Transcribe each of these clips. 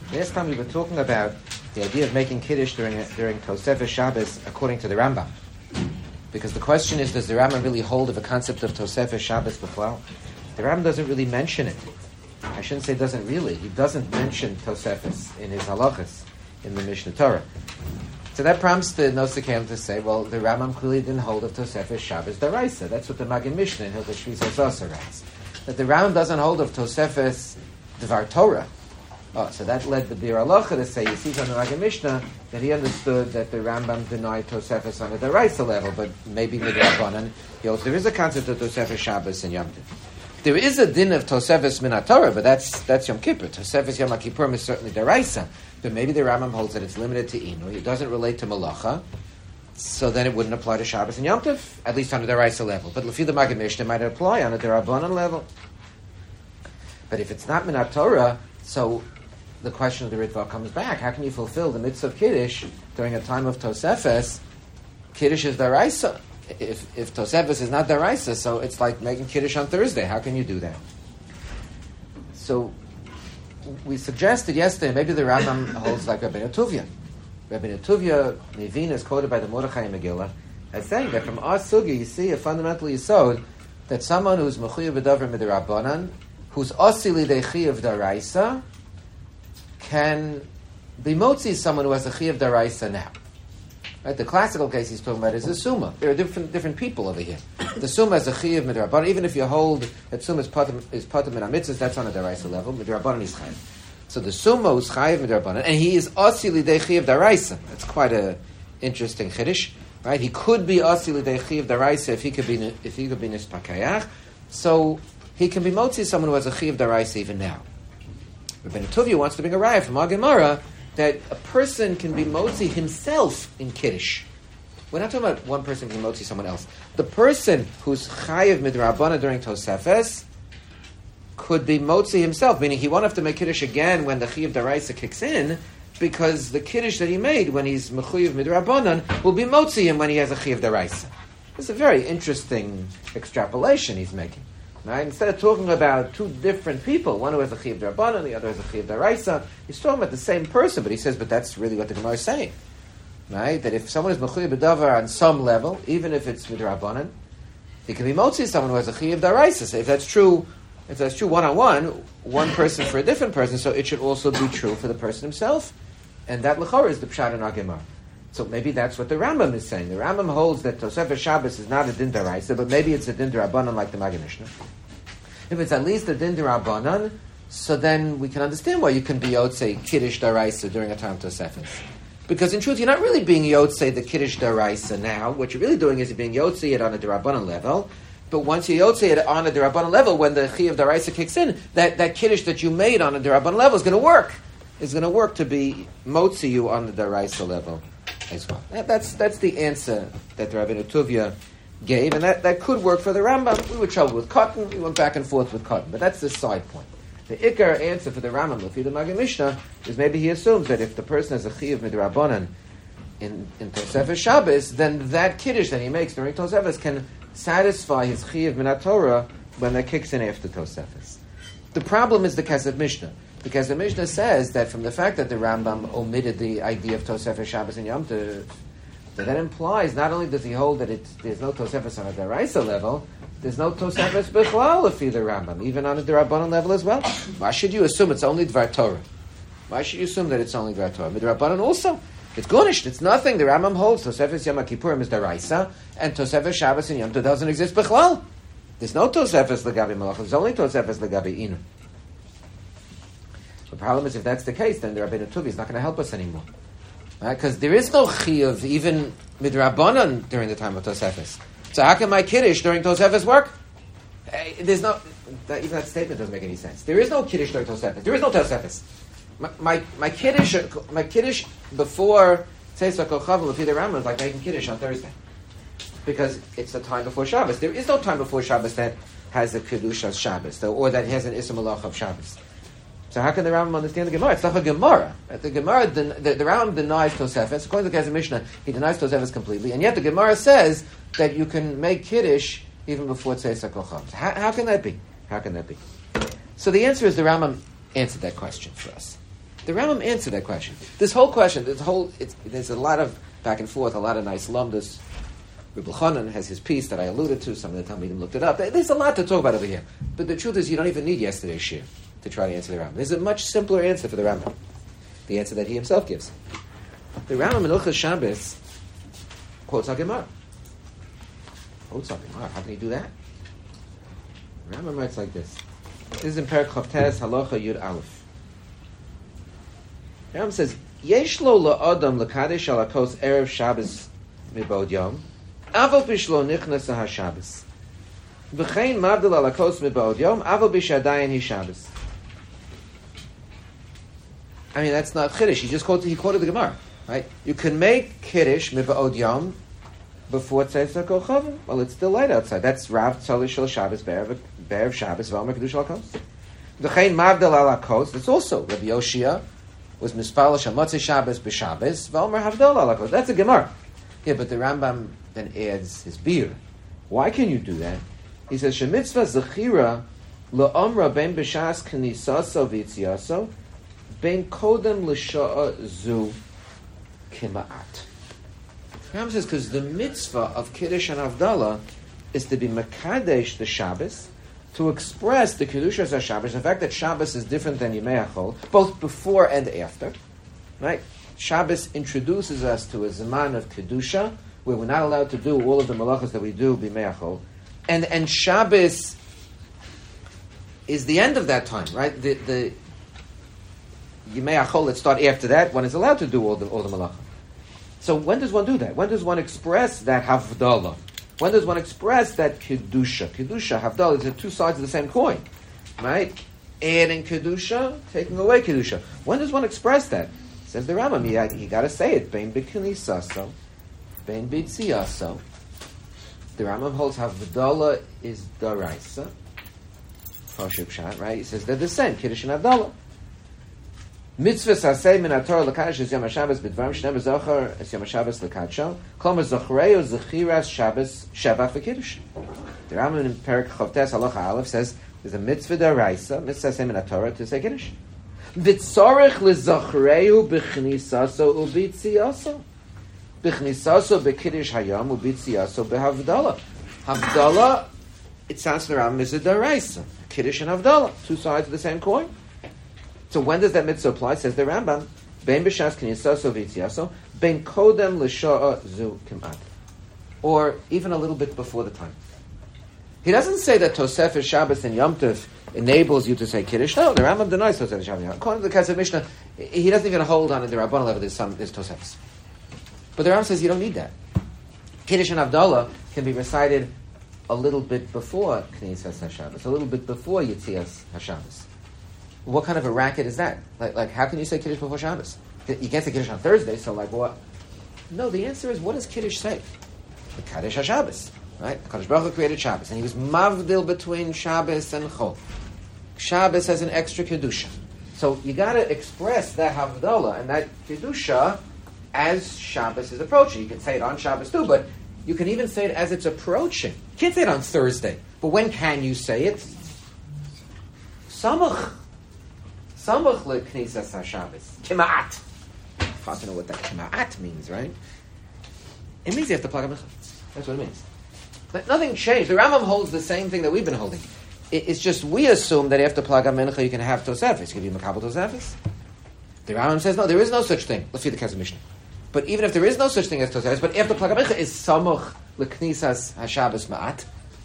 Last time we were talking about the idea of making Kiddush during Tosefes Shabbos according to the Rambam. Because the question is, does the Rambam really hold of a concept of Tosefes Shabbos b'chlal? The Rambam doesn't really mention it. I shouldn't say doesn't really. He doesn't mention Tosefes in his halachas, in the Mishnah Torah. So that prompts the Nosei to say, well, the Rambam clearly didn't hold of Tosefes Shabbos Daraisa. That's what the Magen Mishnah in Hilchos Shvis HaSosa writes. That the Rambam doesn't hold of Tosefes Dvar Torah. Oh, so that led the Bir Halacha to say, you see from the Magen Mishnah, that he understood that the Rambam denied Tosefes on a Daraisa level, but maybe Midrabanan. There is a concept of Tosefes Shabbos and Yom Tov. There is a din of Tosefes Min HaTorah, but that's Yom Kippur. Tosefes Yom Kippurim is certainly Daraisa, but maybe the Rambam holds that it's limited to Inu. It doesn't relate to Malacha, so then it wouldn't apply to Shabbos and Yom Tov, at least on a Daraisa level. But Lefi the Magen Mishnah might apply on a Darabanan level. But if it's not Min HaTorah, so the question of the Ritva comes back. How can you fulfill the mitzvah of Kiddush during a time of Tosefes? Kiddush is Daraisa. If Tosefes is not Daraisa, so it's like making Kiddush on Thursday. How can you do that? So we suggested yesterday, maybe the Rambam holds like Rabbeinu Tuvia. Rabbeinu Tuvia, Nivin, is quoted by the Mordechai Megillah as saying that from our sugi, you see a fundamental yisod that someone who's mechuyev b'davar midrabanan, who's osili dechiyev daraisa, can be motzi someone who has a chiyav daraisa now. Right? The classical case he's talking about is the summa. There are different people over here. The summa is a chiyav midrabanan. Even if you hold that summa is patim min hamitzvos, that's on a daraisa level. Midrabanan is chayav. So the summa is chayav midrabanan, and he is osili de chiyav daraisa. That's quite a interesting chiddush, right? He could be osili de chiyav daraisa if he could be nispakayach. So he can be motzi someone who has a chiyav daraisa even now. Rabbeinu Tuvia wants to bring a raya from our Gemara that a person can be motzi himself in Kiddush. We're not talking about one person can motzi someone else. The person who's chayiv midrabana during Tosefes could be motzi himself, meaning he won't have to make Kiddush again when the chiyav daraisa kicks in, because the Kiddush that he made when he's mechuyev midrabanan will be motzi him when he has a chiyav daraisa. It's a very interesting extrapolation he's making. Right? Instead of talking about two different people, one who has a chiyav d'Rabbanan, the other has a chiyav d'Oraisa, he's talking about the same person, but he says, but that's really what the Gemara is saying. Right? That if someone is mechuyev b'davar on some level, even if it's midrabbanan, he can be motzi someone who has a chiyav d'Oraisa. So if that's true one-on-one, one person for a different person, so it should also be true for the person himself. And that l'chorah is the pshat in our Gemara. So maybe that's what the Rambam is saying. The Rambam holds that Tosefes Shabbos is not a din d'Oraisa, but maybe it's a din d'Rabbanan like the Magen Mishnah. If it's at least a din d'Rabbanan, so then we can understand why you can be Yotzei Kiddush d'Oraisa during a time of Tosefes. Because in truth, you're not really being Yotzei the Kiddush d'Oraisa now. What you're really doing is you're being Yotzei it on a d'Rabbanan level. But once you Yotzei it on a d'Rabbanan level, when the Chiyav d'Oraisa kicks in, that Kiddush that you made on a d'Rabbanan level is going to work. It's going to work to be Motzi you on the d'Oraisa level as well. That's the answer that the Rabbeinu Tuvia gave, and that could work for the Rambam. We were troubled with cotton. We went back and forth with cotton, but that's the side point. The ikar answer for the Rambam, Lefi the Magen Mishnah, is maybe he assumes that if the person has a chiyav midrabanan in Tosefes Shabbos, then that kiddush that he makes during Tosefes can satisfy his chiyav min HaTorah when that kicks in after Tosefes. The problem is the Kesef Mishnah. Because the Mishnah says that from the fact that the Rambam omitted the idea of Tosefes Shabbos and Yom Tov, that implies not only does he hold that there's no Tosefes on a Daraisa level, there's no Tosefes B'chlal if the Rambam, even on a D'Rabbanan level as well. Why should you assume it's only Dvar Torah? Why should you assume that it's only Dvar Torah? Midrabbanan also. It's Gunisht, it's nothing. The Rambam holds Tosefes Yom Kippurim is Daraisa, and Tosefes Shabbos and Yom Tov doesn't exist B'chlal. There's no Tosefes L'gabi Malach, there's only Tosefes L'gabi Inu. The problem is, if that's the case, then the Rabbeinu Tuvia is not going to help us anymore. Right? Because there is no chiyuv, even midrabanan, during the time of Tosefes. So how can my kiddush during Tosefes work? There's no... even that statement doesn't make any sense. There is no kiddush during Tosefes. There is no Tosefes. My kiddush before Tzeis HaKochav Lefi the Rambam is like making kiddush on Thursday. Because it's the time before Shabbos. There is no time before Shabbos that has a kiddush of Shabbos, or that has an Isser Malach of Shabbos. So how can the Rambam understand the Gemara? It's not a Gemara. The Gemara, the Rambam denies Tosefes. According to the Kesef Mishnah, he denies Tosefes completely, and yet the Gemara says that you can make Kiddush even before Tzeis HaKochav. How can that be? How can that be? So the answer is the Rambam answered that question for us. The Rambam answered that question. There's a lot of back and forth, a lot of nice lumdas. Reb Elchanan has his piece that I alluded to. Some of the Talmidim looked it up. There's a lot to talk about over here. But the truth is, you don't even need yesterday's shir to try to answer the Rambam. There's a much simpler answer for the Rambam. The answer that he himself gives. The Rambam in Hilchos Shabbos quotes HaGemara. Quotes HaGemara. How can he do that? The Rambam writes like this. This is in Perek Chavtes Halacha Yud Aleph. The Rambam says, Yesh lo la'adam l'kadesh al hakos erev Shabbos mibod yom, aval bishlo nichnas ha-Shabbos. V'chein mavdil al hakos mibod yom, aval bishadayin hi Shabbos. I mean, that's not Kiddush. He quoted the Gemara, right? You can make Kiddush mibod yom before Tzeis HaKochavim. Well, it's still light outside. That's Rav Tzali Shel Shabbos, Be'erev Shabbos, V'omer Kiddush al hakos. V'chein mavdil al hakos, that's also Rabbi Yoshia, was Mispal Shamotzei Shabbos b'Shabbos, V'omer Havdol al hakos. That's a Gemara. Yeah, but the Rambam then adds his beer. Why can you do that? He says, Shemitzvah zechira la'omra ben b'shas k'nisaso v'yitziaso ben kodem l'sha'a zu kima'at. The Rambam says, because the mitzvah of Kiddush and Havdalah is to be mekadesh the Shabbos, to express the Kedushas HaShabbos, the fact that Shabbos is different than Yimei HaChol, both before and after, right? Shabbos introduces us to a Zaman of Kedusha, where we're not allowed to do all of the malachas that we do b'Yimei HaChol, and Shabbos is the end of that time, right? The Yimei HaChol that start after that, one is allowed to do all the malachas. So when does one do that? When does one express that Havdalah? When does one express that Kedusha? Kedusha, Havdalah, is two sides of the same coin, right? Adding Kedusha, taking away Kedusha. When does one express that? Says the Rambam, you got to say it. Bein b'knisaso, bein b'tziaso. The Rambam holds Havdalah is daraisa. Pashut Pshat, right? He says they're the same, Kiddush and Havdalah. Mitzvah sasei min haTorah l'kadosh es Yom HaShabbos b'dvarim shnei b'zocher es Yom HaShabbos l'kadsho. Kol mezochreyu zechiras Shabbos shevach v'kiddush. The Rambam in Perek Chavtes Halacha Aleph says there's a mitzvah d'oraisa, mitzvah sasei min haTorah to say kiddush. V'tzorich l'zochreyu b'chnisaso u'b'tziaso. B'chnisaso b'kiddush hayom u'b'tziaso b'havdalah. Havdalah, it sounds to the Rambam, is a d'oraisa. Kiddush and Havdalah, two sides of the same coin. So when does that mitzvah apply? Says the Rambam, Ben b'shas k'nisaso v'yitziaso, Ben kodem l'sha'a zu kim'at. Or even a little bit before the time. He doesn't say that Tosefes Shabbos and Yom Tov enables you to say Kiddush. No, the Rambam denies Tosefes Shabbos. According to the Kesef Mishnah, he doesn't even hold on at the Rabbanah level there's Tosefes. But the Rambam says you don't need that. Kiddush and Havdalah can be recited a little bit before Knesset HaShabbos, a little bit before Yitzias HaShabbos. What kind of a racket is that? Like how can you say Kiddush before Shabbos? You can't say Kiddush on Thursday, so like what? No, the answer is, what does Kiddush say? The Kaddish HaShabbos, right? Kadosh Baruch Hu created Shabbos, and he was mavdil between Shabbos and Chol. Shabbos has an extra Kedusha. So you got to express that Havdalah and that Kedusha as Shabbos is approaching. You can say it on Shabbos too, but you can even say it as it's approaching. You can't say it on Thursday. But when can you say it? Samach le'knisas HaShabbos. Kima'at. Hard to know what that kima'at means, right? It means you have to plug a mincha. That's what it means. But nothing changed. The Rambam holds the same thing that we've been holding. It's just we assume that after plug a mincha you can have tosefes. You can be makabel tosefes. The Rambam says no, there is no such thing. Let's see the Kesef Mishnah. But even if there is no such thing as tosefes, but after plug a mincha is samuch le'knisas HaShabbos ma'at.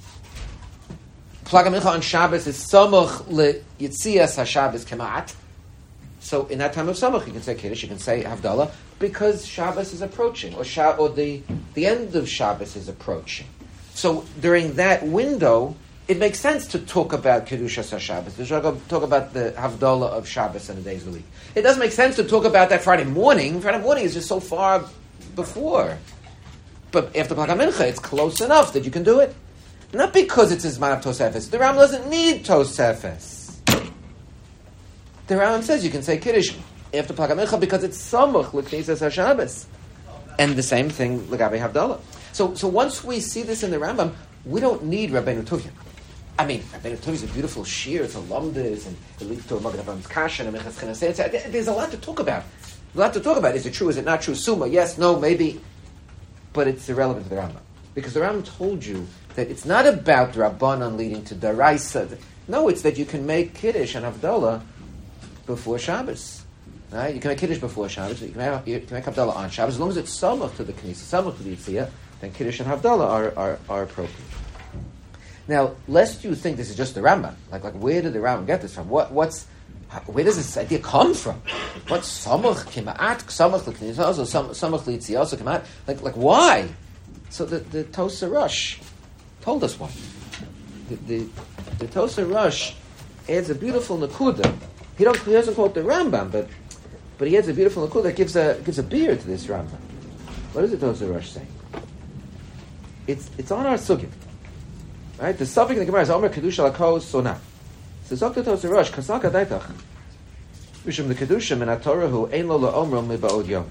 Plug mincha on Shabbos is samuch le'yitzias HaShabbos kema'at. So in that time of samuch, you can say Kiddush, you can say Havdalah, because Shabbos is approaching, or the end of Shabbos is approaching. So during that window, it makes sense to talk about Kedushas HaShabbos, to talk about the Havdalah of Shabbos and the days of the week. It doesn't make sense to talk about that Friday morning. Friday morning is just so far before. But after Plag HaMincha, it's close enough that you can do it. Not because it's Zman of Tosefes. The Rambam doesn't need Tosefes. The Rambam says you can say Kiddush after Plag HaMincha because it's Samuch L'Knisas HaShabbos. And the same thing L'Gabe Havdalah. So once we see this in the Rambam, we don't need Rabbeinu Tuvia. I mean, is a beautiful shir, it's a lumdis, and it leads to a Magen Avraham Kasha, and a Mechas Chinas. There's a lot to talk about. Is it true? Is it not true? Summa, yes, no, maybe. But it's irrelevant to the Rambam. Because the Rambam told you that it's not about Rabbanan leading to Daraisa. No, it's that you can make Kiddush and Havdalah before Shabbos. Right? You can make Kiddush before Shabbos, you can make Havdalah on Shabbos. As long as it's Samach to the Knesset, Samach to the Yitzhiyah, then Kiddush and Havdalah are appropriate. Now, lest you think this is just the Rambam. Like where did the Rambam get this from? Where does this idea come from? What's Samach Kimat, Samach L'Knesset, Samach L'Yitzhiyah also Kimat? Like why? So the Tosa Rosh told us why. The Tosa Rosh adds a beautiful nakuda. He doesn't quote the Rambam, but he adds a beautiful nakuda that gives a beer to this Rambam. What does the Tosa Rosh say? It's on our sugya, right? The suffix in the Gemara is Omer Kedusha Lakos Sona. So Dr. Tosa Rosh Kasaka Daitach Mishum the Kedusha Min HaTorah Ein Lo LaOmro Mibaod Yom.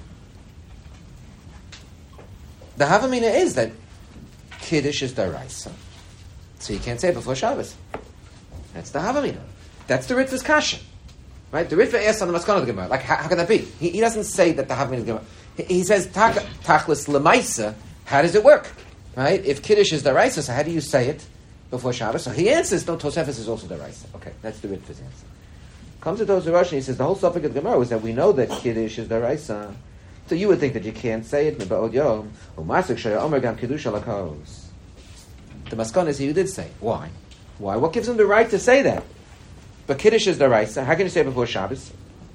The Havamina is that Kiddush is Daraisa. So you can't say it before Shabbos. That's the Havamina. That's the Ritva's Kasha. Right? The Ritva asks on the Maskana of the Gemara. Like, how can that be? He doesn't say that the Havamina is Gemara. He says, Tachlis Lemaisa, how does it work? Right? If Kiddush is Daraisa, so how do you say it before Shabbos? So he answers, no, Tosefes is also Daraisa. Okay, that's the Ritva's answer. Comes to Tosa Rosh and he says, the whole subject of the Gemara was that we know that Kiddush is Daraisa. So you would think that you can't say it, Mibaod Yom, Umasik Shaya Omer Gam Kedusha Lakos. The Maskana is you did say. Why? What gives him the right to say that? But Kiddush is the right. So how can you say it before Shabbos?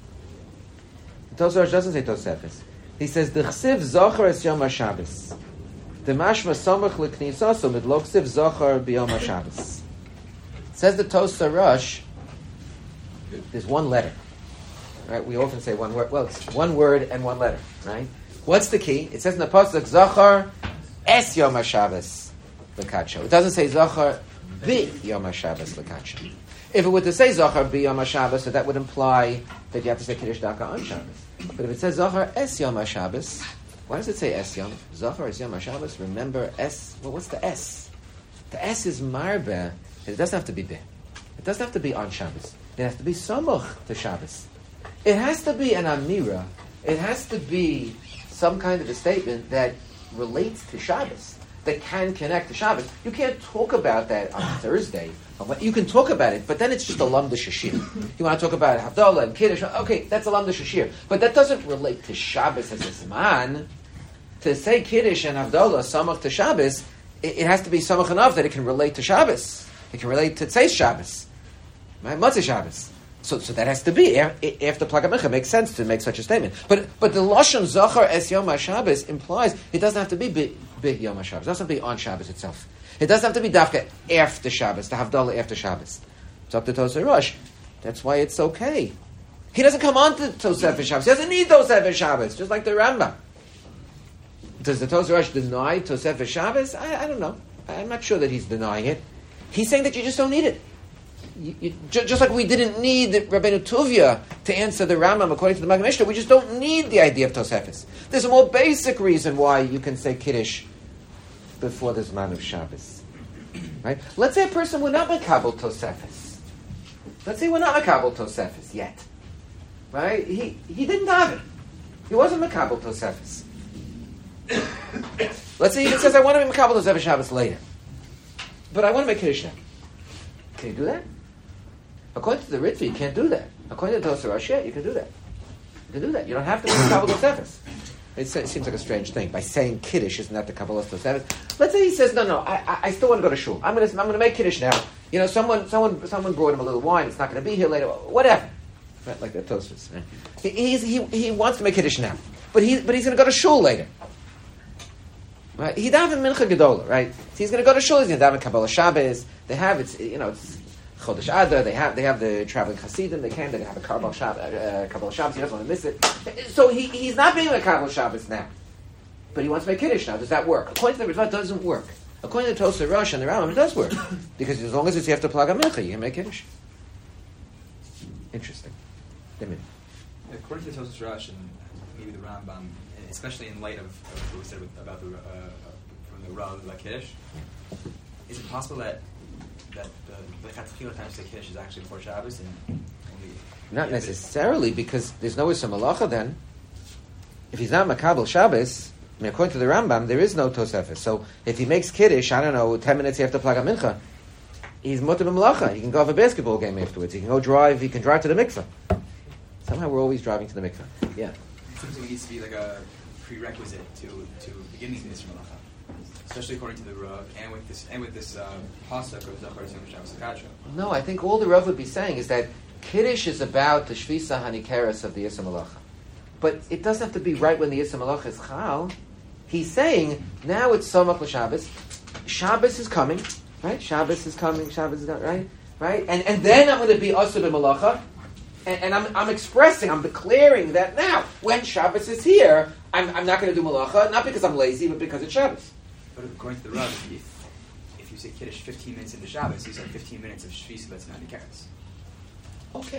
Tosa doesn't say Tosefes. He says the Chsiv Zochar es Yom HaShabbos. The Mashma Samach L'Knisaso Midlo Chsiv Zochar B'Yom HaShabbos. Says the Tosa Rosh. There's one letter. Right? We often say one word. Well, it's one word and one letter. Right? What's the key? It says in the pasuk Zochar es Yom HaShabbos L'Kadsho. It doesn't say Zochar bi Yom HaShabbos L'Kadsho. If it were to say Zochar bi Yom HaShabbos, so that would imply that you have to say Kiddush Daka on Shabbos. But if it says Zochar es Yom HaShabbos, why does it say es Yom? Zochar es Yom HaShabbos. Remember es. Well, what's the es? The es is marbe. It doesn't have to be bi. It doesn't have to be on Shabbos. It has to be Samuch to Shabbos. It has to be an amira. It has to be some kind of a statement that relates to Shabbos, that can connect to Shabbos. You can't talk about that on Thursday. You can talk about it, but then it's just a lamda shashir. You want to talk about Havdalah and Kiddush, okay, that's a lamda shashir. But that doesn't relate to Shabbos as a zman. To say Kiddush and Havdalah, samach to Shabbos, it has to be samach enough that it can relate to Shabbos. It can relate to Tzei Shabbos. Right? Motzei Shabbos. So that has to be after Plaga Mincha. It makes sense to make such a statement. But the Lashon Zachar es Yom HaShabbos implies it doesn't have to be Yom HaShabbos. It doesn't have to be on Shabbos itself. It doesn't have to be Dafka after Shabbos, to Havdalah after Shabbos. It's up to Tosa Rosh. That's why it's okay. He doesn't come on to Tosefes Shabbos. He doesn't need Tosefes Shabbos, just like the Rambam. Does the Tosa Rosh deny Tosefes Shabbos? I don't know. I'm not sure that he's denying it. He's saying that you just don't need it. Just like we didn't need Rabbeinu Tuvia to answer the Rambam according to the Magen Mishnah, we just don't need the idea of Tosefes. There's a more basic reason why you can say Kiddush before the Zman of Shabbos. Right? Let's say a person were not Makabel Tosefes. Let's say we're not Makabel Tosefes yet. Right? He didn't have it. He wasn't Makabel Tosefes. Let's say he even says, I want to be Makabel Tosefes Shabbos later. But I want to make Kiddush now. Can you do that? According to the Ritva, you can't do that. According to the Tosa Rosh, you can do that. You can do that. You don't have to be Kabbalah Tosefes. It seems like a strange thing. By saying Kiddush, isn't that the Kabbalah Tosefes? Let's say he says, no, I still want to go to shul. I'm going to make Kiddush now. You know, someone brought him a little wine. It's not going to be here later. Whatever. Right? Like that Tosfos. Right? He wants to make Kiddush now. But he's going to go to shul later. Right? He daven Mincha Gedola, right? So he's going to go to shul. He's going to daven Kabbalah Shabbos. They have it's Chodesh Adar. They have the traveling Hasidim. They have a Kabbalah Shabbos. He doesn't want to miss it. So he's not being a Kabbalah Shabbos now, but he wants to make Kiddush now. Does that work? According to the Ritva, it doesn't work. According to Tosa Rosh and the Rambam, it does work because as long as it's after Plaga Mincha, you can make Kiddush. Interesting. According to Tosa Rosh and maybe the Rambam, especially in light of what we said about from the Rav like Kiddush, is it possible that that the Chatchila time to say Kiddush is actually before Shabbos and only... Not necessarily, because there's no Issa Malacha then. If he's not Makabel Shabbos, I mean, according to the Rambam, there is no Tosefes. So if he makes Kiddush, I don't know, 10 minutes after Plaga Mincha, he's Mutter B'Melacha. He can go have a basketball game afterwards. He can go drive, he can drive to the mikveh. Somehow we're always driving to the mikveh. Yeah. It seems like it needs to be like a prerequisite to beginning the Yisra Malacha. Especially according to the Rav, and with this pasuk of Zachar Yisrael Shabbos Akadra. No, I think all the Rav would be saying is that Kiddush is about the Shvisa Hanikeres of the Yisra Malacha. But it doesn't have to be right when the Yisra Malacha is Chal. He's saying, now it's Samach l'Shabbos. Shabbos is coming, right? Shabbos is coming, right? Right? And then I'm going to be Asur b'Malacha. And I'm expressing, I'm declaring that now, when Shabbos is here, I'm not going to do Malacha, not because I'm lazy, but because it's Shabbos. But according to the Rav, if you say Kiddush 15 minutes into Shabbos, you said 15 minutes of Shvisa that's 90 carats. Okay.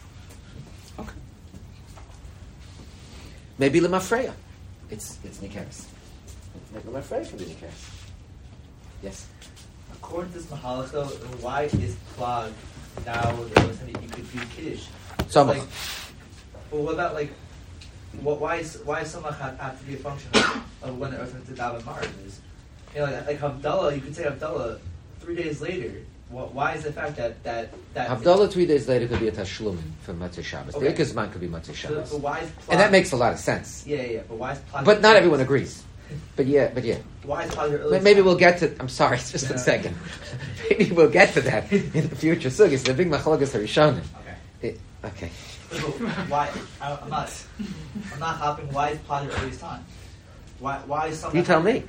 Maybe Lemafreya. It's Nikeres. Maybe Lemafreya can be Nikeres. Yes? According to this Mahalacha, why is Plag now you could do Kiddush? Samach. Well, what about why is Samach have to be a function of when the Earth to Daven Marav is? You know, like Havdalah, you could say Havdalah 3 days later. Why is the fact that Havdalah 3 days later could be a Tashlumin for Matzah Shabbos. Okay. The Ikazman could be Matzah Shabbos. But why is Plag, and that makes a lot of sense. Yeah. But why is Plag? But not everyone agrees. But yeah. Why is Plag early? Maybe we'll get to. I'm sorry, just a second. Maybe we'll get to that in the future sugis. The big machlokas harishonim. Okay. Why? I'm not hopping. Why is Plag the earliest time? Why is something? You tell me.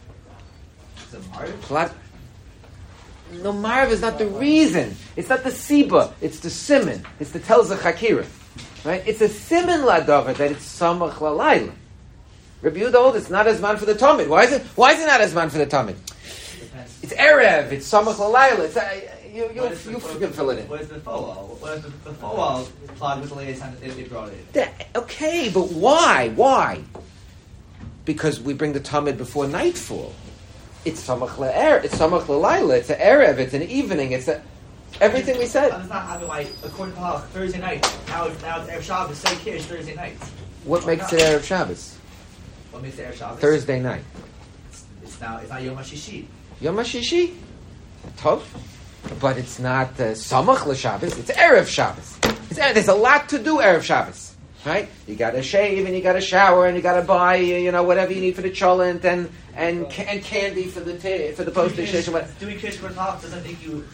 Is it Marv? Plag. No, Marv is not the reason. It's not the Siba. It's the Siman. It's the Telza Chakira. Right? It's a Siman Ladavar that it's Samach Lalayla. Rabbi Yehuda holds it's not as man for the Talmud. Why is it not as man for the Talmud? It's Erev. It's Samach Lalayla. You can fill it in. What is the Foal? What is the Foal Plag was the latest time they brought it? Okay, but why? Why? Because we bring the Talmud before nightfall. It's Samach La'er. It's Samach La'layla. It's an Erev. It's an evening. It's everything we said. It's not having according to Halach, Thursday night. Now it's Erev Shabbos. Say Kiddush Thursday night. What makes it Erev Shabbos? What makes it Erev Shabbos? Thursday night. It's not Yom HaShishi. Yom HaShishi? Tov. But it's not Samach L'Shabbos. It's Erev Shabbos. There's a lot to do Erev Shabbos. Right? You got to shave and you got to shower and you got to buy whatever you need for the cholent and candy for the postage station. Doing Kiddush for Halach doesn't make you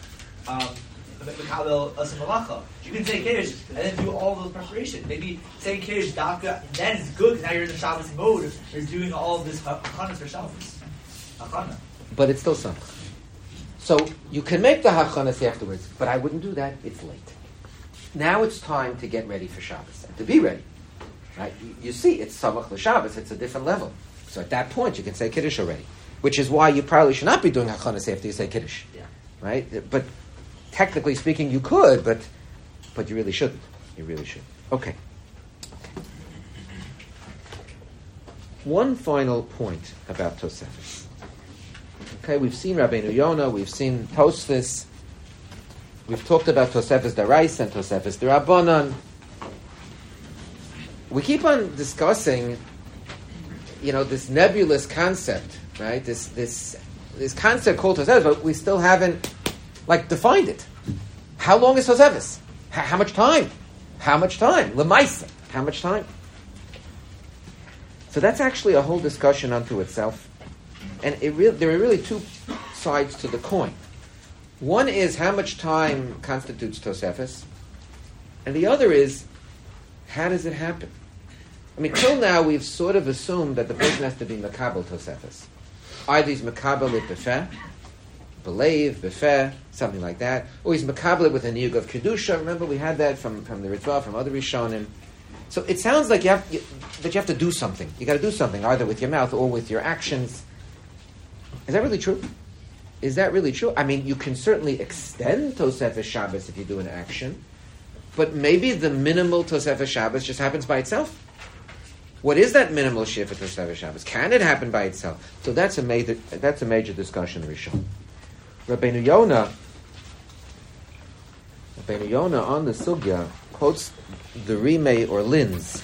Mekabel Asur Malacha. You can say Kiddush and then do all those preparations. Maybe saying Kiddush Dafka, then it's good because now you're in the Shabbos mode. You're doing all of this Hachanas for Shabbos. Hachana. But it's still Samach. So you can make the Hachanas afterwards, but I wouldn't do that. It's late. Now it's time to get ready for Shabbos and to be ready. Right? You see, it's Samach L'Shabbos. It's a different level. So at that point, you can say Kiddush already, which is why you probably should not be doing Hachanas after you say Kiddush. Yeah. Right? But technically speaking, you could, but you really shouldn't. You really should. Okay. One final point about Tosefes. Okay, we've seen Rabbeinu Yonah, we've seen Tosfos, we've talked about Tosefes Daraisa and Tosefes Darabanan. We keep on discussing, this nebulous concept, right? This concept called Tosefes, but we still haven't defined it. How long is Tosefes? How much time? How much time? Lemaisa. How much time? So that's actually a whole discussion unto itself. And there are really two sides to the coin. One is how much time constitutes Tosefes, and the other is how does it happen? I mean, till now we've sort of assumed that the person has to be Makabel Tosefes. Either he's Makabel it Befeh, Belev, Befeh, something like that, or he's Makabel it with a Niyug of Kedusha. Remember we had that from the Ritva, from other Rishonim. So it sounds like that you have to do something. You got to do something, either with your mouth or with your actions. Is that really true? Is that really true? I mean, you can certainly extend Tosefes Shabbos if you do an action, but maybe the minimal Tosefes Shabbos just happens by itself. What is that minimal shift for Tosefes Shabbos? Can it happen by itself? So that's a major discussion, Rishon. Rabbeinu Yonah Ben Yonah on the Sugya quotes the Rimei or Linz.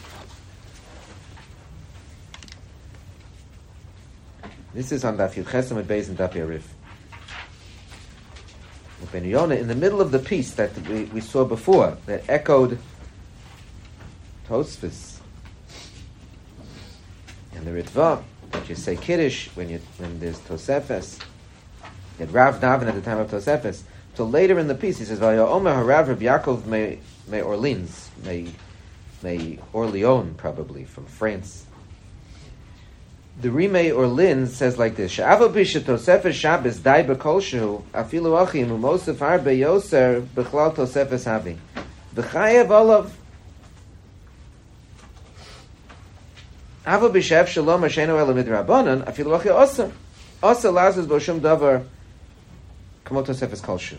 This is on Daf Yud Chesem at Beis and Daf Yarif. Ben Yonah, in the middle of the piece that we saw before, that echoed Tosfos and the Ritva, that you say Kiddush when there's Tosefes. You had Rav Daven at the time of Tosefes. So later in the piece, he says, "Vaya Omer Harav Reb Yaakov may Orleans, may Orleans, probably from France." The Rimei Orleans says like this: "She'avo bishet Tosefes Shabbos dai b'kolshu afilu achim umosef harbe yoser b'chlal Tosefes havi v'chayev olav avo b'shev shalom ashenu ela midrabanan afilu achi osa lazes b'shum davar kamo Tosefes kolshu."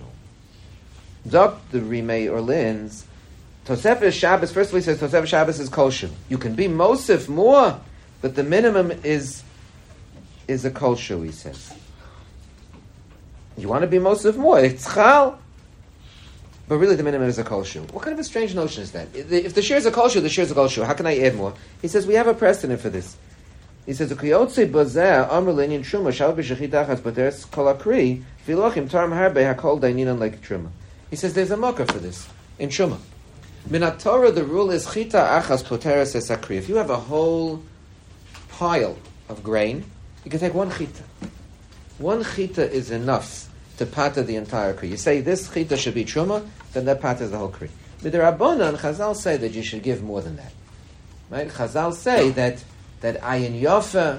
Zok the Rimei Orleans, Tosefes Shabbos. First of all, he says Tosefes Shabbos is kolshu. You can be mosef more, but the minimum is a kolshu, he says. You want to be mosef more, it's chal, but really the minimum is a kolshu. What kind of a strange notion is that? If the share is a kolshu, the share is a kolshu. How can I add more? He says we have a precedent for this. He says, "Ukiyotzi bazeh amr le'inyan truma shal b'shechit achas b'teres kol akri v'lochim taram harbe hakol daininan like truma." He says there's a mocker for this in truma. Minat Torah, the rule is chita achas poteres es akri. If you have a whole pile of grain, you can take one chita. One chita is enough to pata the entire kri. You say this chita should be truma, then that patas the whole kri. Midrabanan, Chazal say that you should give more than that. Right? Chazal say that ayin yofa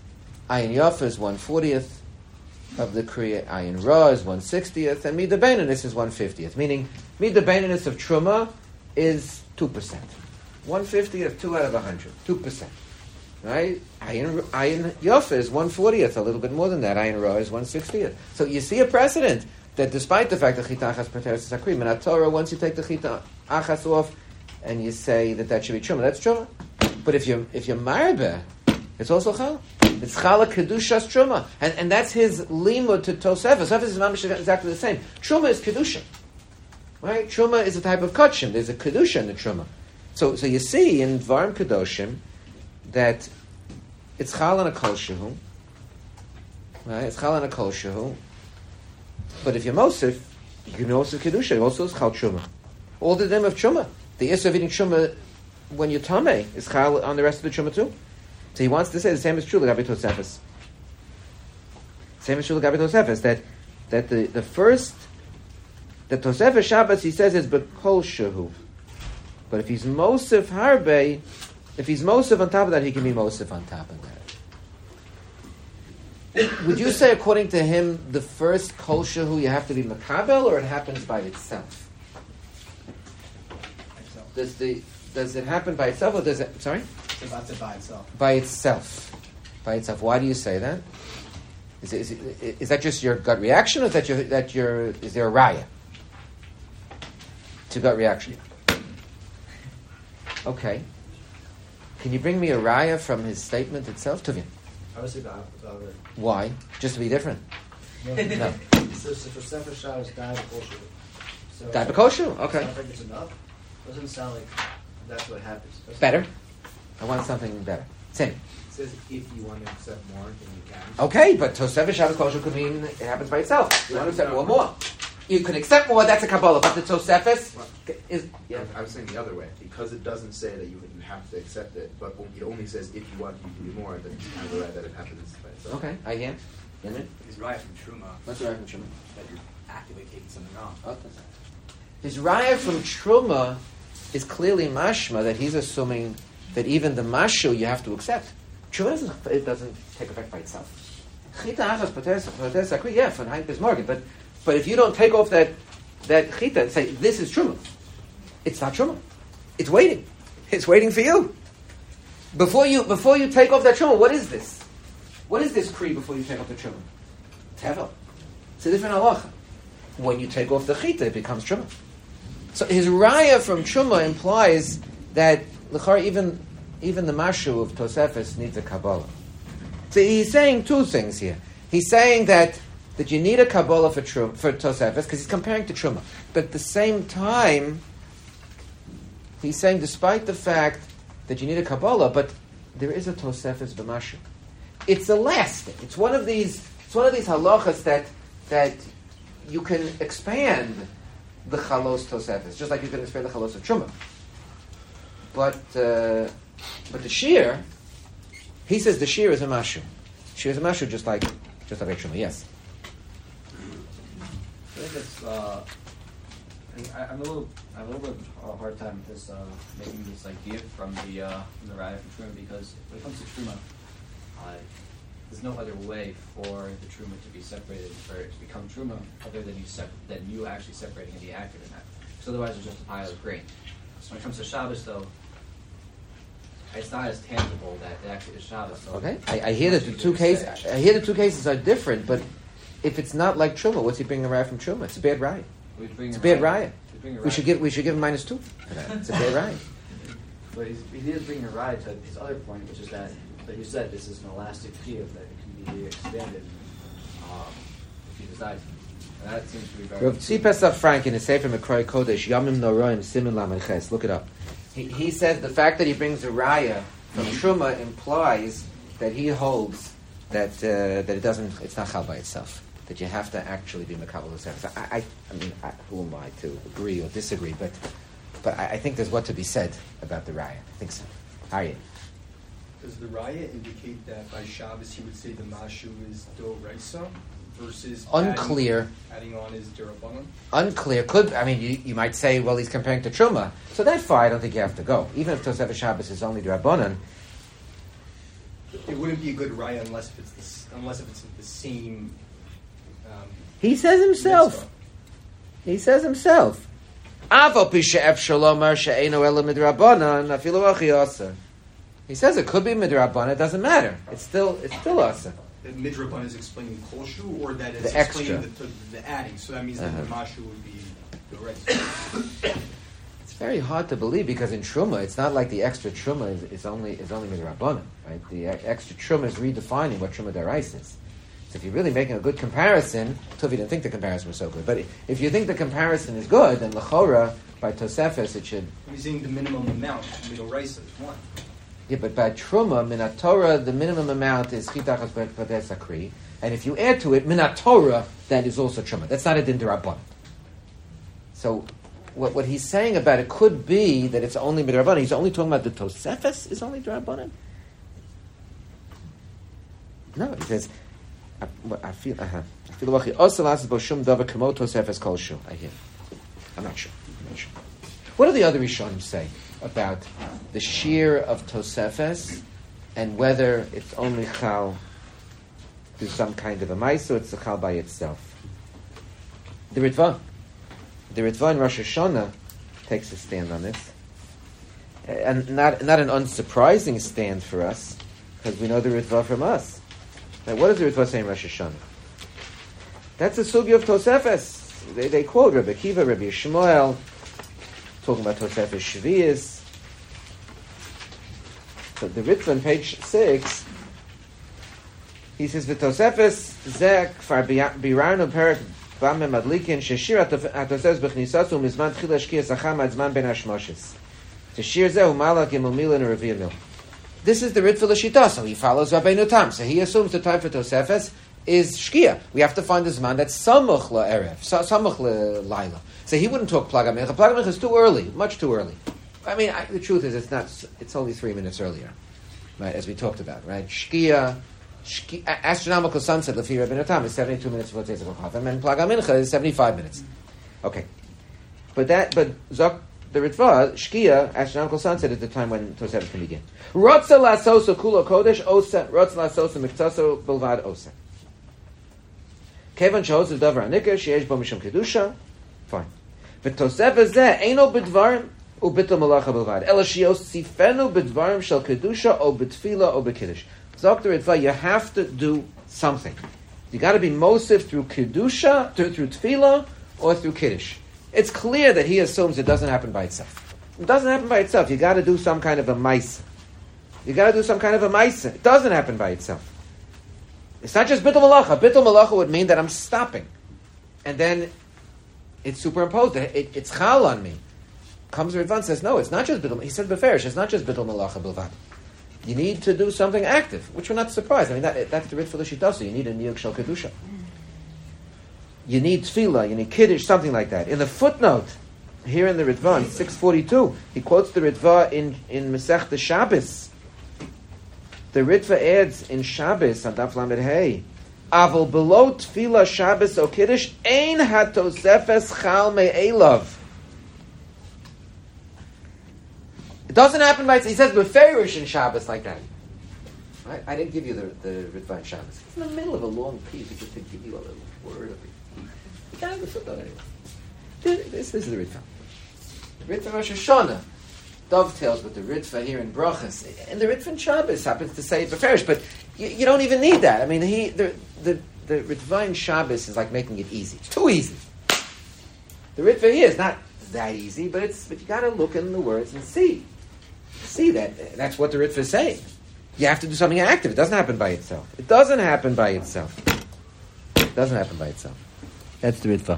is 1/40th of the kri, ayin ra is 1/60th, and mida beinanis is 1/50th. Meaning mida beinanis of truma is 2%. 1/50th, 2 out of 100, 2%. Right? Ayin Yofa is 1/40th, a little bit more than that. Ayin Ra is 1/60th. So you see a precedent that despite the fact that Chita Achas Pateres Sakrim, in Torah, once you take the Chita Achas off and you say that should be Truma, that's Truma. But if you're Marbe, it's also Chal. It's Chala Kedushas Truma. And that's his limud to Tosefes. Tosefes is exactly the same. Truma is Kedusha. Right? Truma is a type of Kutshim. There's a Kedusha in the Truma. So you see in Dvarim Kedoshim that it's chal and a kol shehu, right? It's chal and a kol shehu. But if you're mosif, you can also kedusha. Also, it's chal truma. All the name of truma. The issue of eating truma when you're tamei is chal on the rest of the truma too. So he wants to say the same is true l'gabi tosefes. Same is true l'gabi tosefes. That the first the tosefes Shabbos he says is bekol shehu. But if he's mosif harbe, if he's mosif on top of that, he can be mosif on top of that. Would you say, according to him, the first kol shehu you have to be makabel, or it happens by itself? Does it happen by itself, or does it? Sorry. It's about to by itself. By itself. By itself. Why do you say that? Is that just your gut reaction, or is is there a raya to gut reaction? Okay. Can you bring me a raya from his statement itself, Tuvin? I would say the other. Why? Just to be different? No. No. So for Sefer Shabbos, die b'koshu. So Die b'koshu? Okay. I don't think it's enough. Doesn't sound like that's what happens. Better? I want something better. Same. It says if you want to accept more, then you can. Okay, but Tosefes Shabbos kosher could mean it happens by itself. You want to accept more. You can accept more, that's a Kabbalah, but the Tosefes is... Yeah, I was saying the other way, because it doesn't say that you have to accept it, but it only says if you want, you can do more, then you kind of right that it happens by itself. Okay, I hear. His raya from Truma. What's the raya from Truma? That you're actively taking something wrong. His raya from Truma is clearly mashma, that he's assuming that even the mashu you have to accept. Truma doesn't take effect by itself. Chita achas poteres sakri, yeah, von Heinz Morgan, but if you don't take off that chita and say, this is truma, it's not truma. It's waiting. It's waiting for you. Before you take off that truma, what is this? What is this kri before you take off the truma? Tevel. It's a different halacha. When you take off the chita, it becomes truma. So his raya from truma implies that even the mashu of Tosefes needs a Kabbalah. So he's saying two things here. He's saying that that you need a Kabbalah for Tosefes, because he's comparing to Truma. But at the same time, he's saying, despite the fact that you need a Kabbalah, but there is a Tosefes b'mashu. It's elastic. It's one of these halachas that you can expand the chalos Tosefes, just like you can expand the chalos of Truma. But the shear, he says the shear is a mashu. Shear is a mashu, just like a Truma. Yes. I think it's. I have a little bit of a hard time with this making this idea from the Raya from Truma, because when it comes to Truma, there's no other way for the Truma to be separated, for it to become Truma, other than you actually separating and be active in that. Because otherwise, it's just a pile of grain. So when it comes to Shabbos, though, it's not as tangible that it actually is Shabbos. So Okay, I hear that the two cases are different, but if it's not like Truma, what's he bringing a raya from Truma? It's a bad raya. It's a bad raya. We should give him -2 for that. It's a bad raya. But he is bringing a ride to his other point, which is that, like you said, this is an elastic field that it can be expanded if you decide. And that seems to be very. Rav Tzvi Pesach Frank in his Sefer Mekroi Kodesh Yamim Noroim Simin Lamed Ches. Look it up. He says the fact that he brings a raya from Truma implies that he holds that it's not chal by itself. That you have to actually be makabel l'sefes. I mean, who am I to agree or disagree? But I think there's what to be said about the raya. I think so. Aryeh. Does the raya indicate that by Shabbos he would say the mashu is doraisa versus unclear? Adding on is derabanan. Unclear. You might say, well, he's comparing to Truma. So that far, I don't think you have to go. Even if Tosefes Shabbos is only derabanan. It wouldn't be a good raya unless if it's the same. He says himself. He says himself. He says it could be midrabanan. It doesn't matter. It's still asa. That midrabanan is explaining kolshu, or that it's the extra. explaining the adding. So that means that the mashu would be the right. It's very hard to believe because in Truma, it's not like the extra Truma is only midrabanan, right? The extra Truma is redefining what Truma Darais is. So if you're really making a good comparison, Tuvi didn't think the comparison was so good, but if you think the comparison is good, then L'chora, by Tosefes, it should... I'm using the minimum amount, middle rice is 1. Yeah, but by Truma, Minat Torah, the minimum amount is Chitachas B'Des Akri, and if you add to it, Minat Torah, that is also Truma. That's not a Din D'Rabbanan. So what he's saying about it could be that it's only Midrabanan. He's only talking about the Tosefes is only D'Rabbanan? No, he says... I feel also last boshum davar kamo Tosefes kol shu. I hear. I'm not sure. What do the other Rishonim say about the shear of Tosefes and whether it's only chal through some kind of a mice or it's a chal by itself? The Ritva in Rosh Hashanah takes a stand on this, and not an unsurprising stand for us because we know the Ritva from us. Now, what does the Ritva say in Rosh Hashanah? That's the sugya of Tosefes. They quote Rabbi Akiva, Rabbi Shmuel, talking about Tosefes Shvius. So the Ritva on page 6, he says, "V'Tosefes zeh kfar birarnu perak b'amem madlikin sheshir atosefes b'chnisasu mizman tchila shkia sacham ad zman ben hashmoshes. Teshir zeh u'malak imul milan u'reviyah mil." This is the Ritva L'Shita, so he follows Rabbeinu Tam. So he assumes the time for Tosefes is Shkia. We have to find a Zman that's Samuch La'erev, Samuch La'layla. So he wouldn't talk Plag HaMincha. Plag HaMincha is too early, much too early. I mean, the truth is it's only 3 minutes earlier, right, as we talked about, right? Shkia, astronomical sunset, Lefi Rabbeinu Tam, is 72 minutes before Tzeitzak HaChavim, and Plag HaMincha is 75 minutes. Okay. But Zok, the Ritva, Shkia, astronomical sunset, is the time when Tosefes can begin. Rotza la'asoso kulo kodesh osa. Rotza la'asoso miktaso bilvad osa. Kevan she'osa davar anika sheyesh bo mishum kedusha. Fine. V'tosefes zeh eino b'dvarim u'bitul malacha bilvad. Ela she'osifenu b'dvarim shel kedusha o b'tfila o b'kiddush. Zok the Ritva, you have to do something. You got to be mosif through kedusha, through tfila, or through kiddush. It's clear that he assumes it doesn't happen by itself. It doesn't happen by itself. You got to do some kind of a mice. It doesn't happen by itself. It's not just bittul malacha. Bittul malacha would mean that I'm stopping, and then it's superimposed. It's chal on me. Comes Ritvan and says, no, it's not just bittul. He said beferish. It's not just bittul malacha bilvad. You need to do something active, which we're not surprised. I mean, that's the Ritva L'Shitasa. You need a niyuk shel kedusha. You need tefillah. You need kiddush, something like that. In the footnote here in the Ritva, 642, he quotes the Ritva in Masechta Shabbos. The Ritva adds in Shabbos on Daf Lamed Hey, Aval below tefillah Shabbos o kiddush ein hatosefes chal me'elav. It doesn't happen by itself. He says beferish in Shabbos like that. Right? I didn't give you the Ritva in Shabbos. It's in the middle of a long piece. He just to give you a little word of it. You can't have the footnote anyway. This is the Ritva. The Ritva Rosh Hashanah dovetails with the Ritva here in Brachas. And the Ritva in Shabbos happens to say beferish, but you don't even need that. I mean, the Ritva in Shabbos is like making it easy. It's too easy. The Ritva here is not that easy, but you got to look in the words and see that. That's what the Ritva is saying. You have to do something active. It doesn't happen by itself. It doesn't happen by itself. It doesn't happen by itself. That's the Ritva.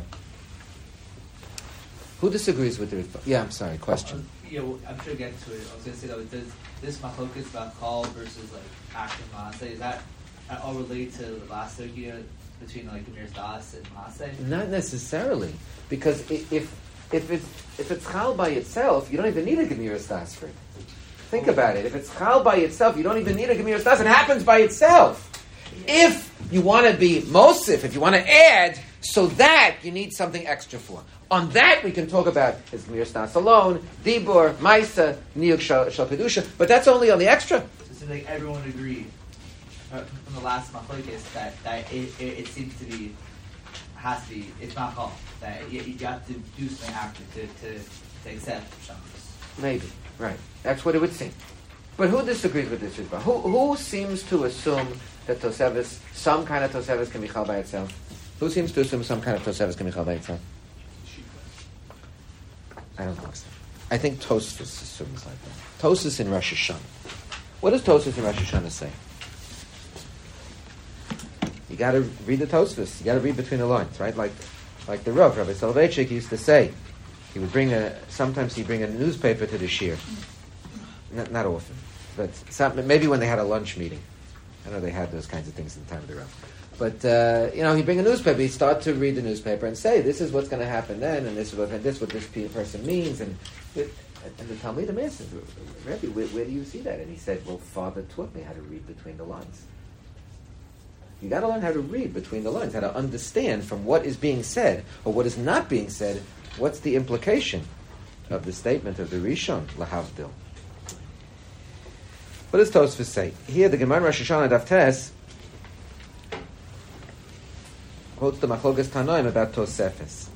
Who disagrees with the Ritva? Yeah, I'm sorry. Question. Yeah, well, I'm sure we'll get to it. I was going to say, though, does this machlokas about call versus like active maaseh, is that at all related to the last sugya between like Gemir Das and maaseh? Not necessarily, because if it's chal by itself, you don't even need a Gemir Das for it. Think about it. If it's chal by itself, you don't even need a Gemir Das. It happens by itself. If you want to be mosif, if you want to add, so that you need something extra for. On that we can talk about his Gemir Das alone, Dibur, Maisa, Niyuk Shal Kedusha, but that's only on the extra. So it seems like everyone agreed from the last machlokes that it seems to be, has to be, it's not called. That you have to do something active to accept Shabbos. Maybe, right. That's what it would seem. But who disagrees with this Ritva? Who seems to assume that Tosevis, some kind of Tosevis can be chal by itself? Who seems to assume some kind of Tosevis can be chal by itself? I don't think so. I think Tosfos assumes like that. Tosfos in Rosh Hashanah. What does Tosfos in Rosh Hashanah say? You got to read the Tosfos. You got to read between the lines, right? Like the Rav, Rabbi Soloveitchik used to say, he would sometimes he'd bring a newspaper to the shir. Not often, but maybe when they had a lunch meeting. I know they had those kinds of things at the time of the Rav. But he'd bring a newspaper. He'd start to read the newspaper and say, "This is what's going to happen then, and this is what this person means." And the Talmidim asked him, "Rebbe, where do you see that?" And he said, "Well, Father taught me how to read between the lines. You got to learn how to read between the lines, how to understand from what is being said or what is not being said. What's the implication of the statement of the Rishon lahavdil?" What does Tosfos say here? The Gemara Rosh Hashanah Daf Tes quotes the Machlokas Tanoim about Tosefes.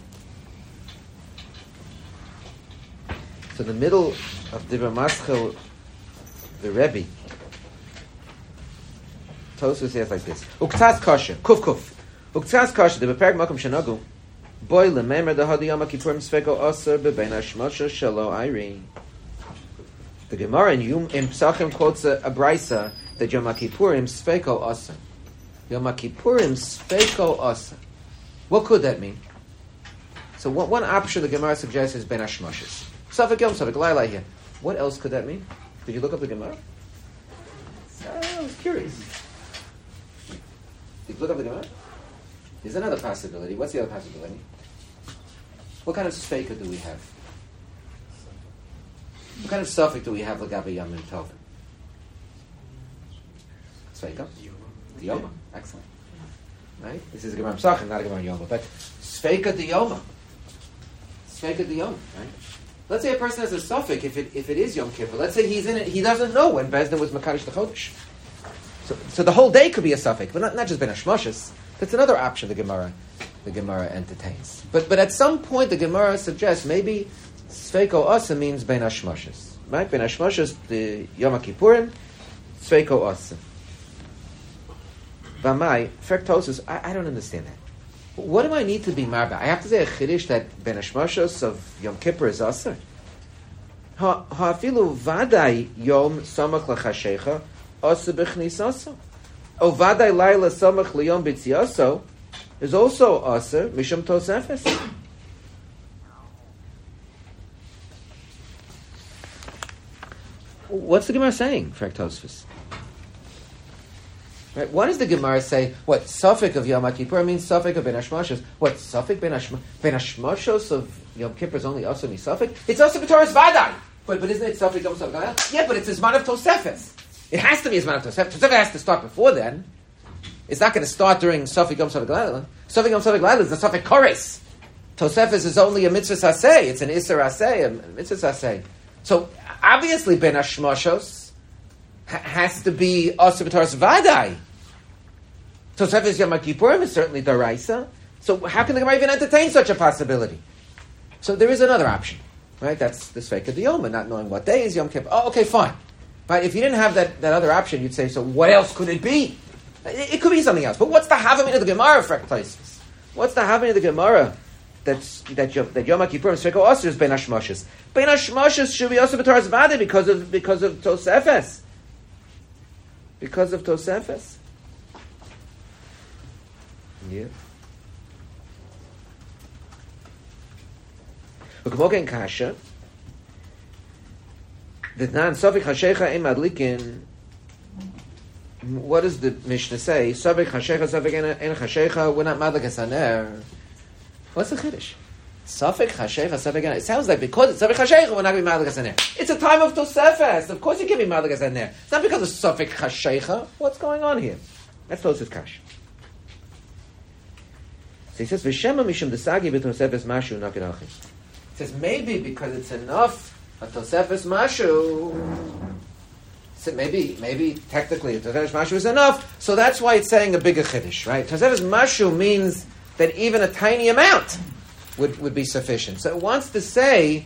So in the middle of Divrei Maschil, the Rebbe, Tosfos says like this: Uktzas kasha, kuf kuf. Uktzas kasha, the beperk makom shenagu. Boy lememer the hadi yom kippurim sveko aser bebein hashmosha shelo ayri. The Gemara in Pesachim quotes a brisa that Yom Kippurim sveko aser. Yom Kippurim sveko aser. What could that mean? So one option the Gemara suggests is ben hashmoshes. Safek yom, safek layla here. What else could that mean? Did you look up the Gemara? I was curious. Did you look up the Gemara? There's another possibility. What's the other possibility? What kind of sveka do we have? What kind of suffix do we have l'gabe Yom and Tovim? Sveika? The Yoma. Excellent. Right? This is a Gemara Pesachim, not a Gemara Yoma. But Sveika the Yoma. Sveika the Yoma. Right? Let's say a person has a suffix if it is Yom Kippur. Let's say he's in it. He doesn't know when Bezdin was Makadosh the Chodesh. So the whole day could be a suffix, but not just Ben Hashmoshes. That's another option the Gemara entertains. But at some point the Gemara suggests maybe Sveiko Asa means Ben Hashmoshes. Right? Ben Hashmoshes, the Yom Kippurim, Sveiko Asa. Vamai, Ferktosis, I don't understand that. What do I need to be marba? I have to say a chiddush that Ben Hashmoshes of Yom Kippur is Asa? Ha'afilu vadai Yom Samach L'chashecha Asa B'chnis Asa. Ovadai laila samach liyom b'tziaso is also aser mishum tosefes. What's the Gemara saying, Frek Tosfos? Right? What does the Gemara say? What suffix of Yom Kippur means suffix of Ben Hashmashos? What suffix Ben Hashmashos of Yom Kippur is only also suffix? It's also b'Torah's Vadai. But isn't it suffix Yom Kippur? Yeah, but it's Zman of Tosefes. It has to be Zman of Tosefes. Tosefes has to start before then. It's not going to start during suffix Yom Kippur. Suffix Yom Kippur is the suffix Kores. Tosefes is only a mitzvah aseh. It's an Isser aseh, a mitzvah aseh. So obviously Ben Hashmashos has to be also b'Torah's Vadai. Tosefes Yom Kippurim is certainly Daraisa. So how can the Gemara even entertain such a possibility? So there is another option, right? That's the Sveika Diyoma, not knowing what day is Yom Kippur. Oh, okay, fine. But if you didn't have that other option, you'd say, so what else could it be? It could be something else. But what's the Havamin of the Gemara, Frek Tosfos? What's the Havamin of the Gemara that Yom Kippur is Sveika Osir is Ben Hashmashos? Ben Hashmashos should be also b'Torah's Vadai because of Tosefes. Because of Tosefes. Yeah. Ukmogen kasha. The nan safik hashecha ein madlikin. What does the Mishnah say? Safik hashecha, safik ein hashecha. We're not madlik hasaner. What's the chiddush? Safik hashecha, safik ein. It sounds like because it's safik hashecha, we're not going to be madlik hasaner. It's a time of Tosefes. Of course, you can be madlik hasaner. It's not because of safik hashecha. What's going on here? That's Tosefos kasha. So he says, "V'shema mishum desagi b'Tosefes mashu nakin achim." He says maybe because it's enough a Tosefes mashu. So maybe technically a Tosefes mashu is enough. So that's why it's saying a bigger chiddush, right? Tosefes mashu means that even a tiny amount would be sufficient. So it wants to say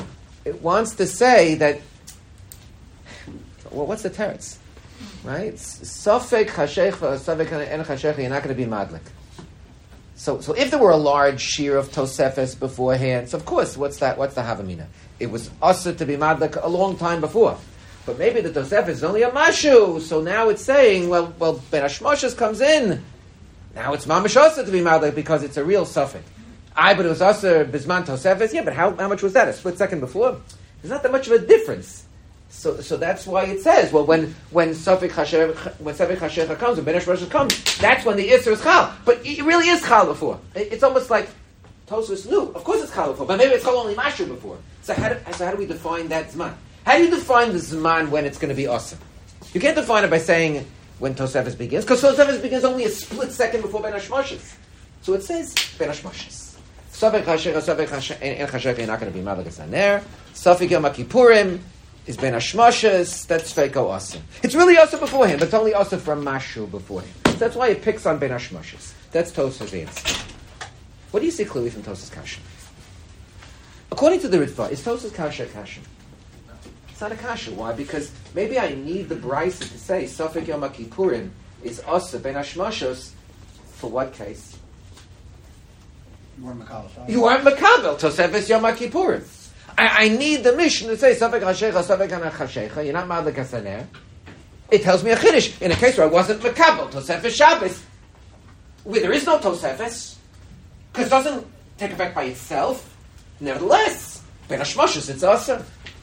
that. Well, what's the teretz, right? Safek hashecha, safek en hashecha. You're not going to be madlik. So if there were a large shear of Tosefes beforehand, so of course, what's the Havamina? It was usher to be madlik a long time before. But maybe the Tosefes is only a mashu, so now it's saying, well, Ben Hashmashos comes in. Now it's mamash usher to be madlik because it's a real suffix. But it was usher bisman Tosefes. Yeah, but how much was that? A split second before? There's not that much of a difference. So that's why it says, well, when Safik Hashecha comes, when Ben Hashmashos comes, that's when the Isser is Chal. But it really is Chal before. It's almost like Tosfos knew. Of course it's Chal before, but maybe it's Chal only Mashu before. So how do we define that Zman? How do you define the Zman when it's going to be awesome? You can't define it by saying when Tosefes begins, because Tosefes begins only a split second before Ben Hashmashos. So it says Ben Hashmashos. Safik Hashecha, En Hashecha, you're not going to be Madlik Hasaner. Safik Yom Kippurim is Ben Hashmashos, that's Feiko Asa. It's really Asa beforehand, but it's only Asa from Mashu beforehand. So that's why it picks on Ben Hashmashos. That's Tosfos' answer. What do you see clearly from Tosfos' Kasha? According to the Ritva, is Tosfos' Kasha a Kasha? It's not a Kasha. Why? Because maybe I need the Brisa to say Safek Yom Kippurim is Asa Ben Hashmashos. For what case? You weren't Makabel. You aren't Makabel. Tosefes Yom Kippurim. I need the Mishnah to say Safek Hashecha, Safek Hashecha. You're not Madlik Hasaner. It tells me a chiddush in a case where I wasn't Makabel Tosefes Shabbos, where there is no Tosefes, because it doesn't take effect by itself. Nevertheless, Ben Hashmashos, it's awesome.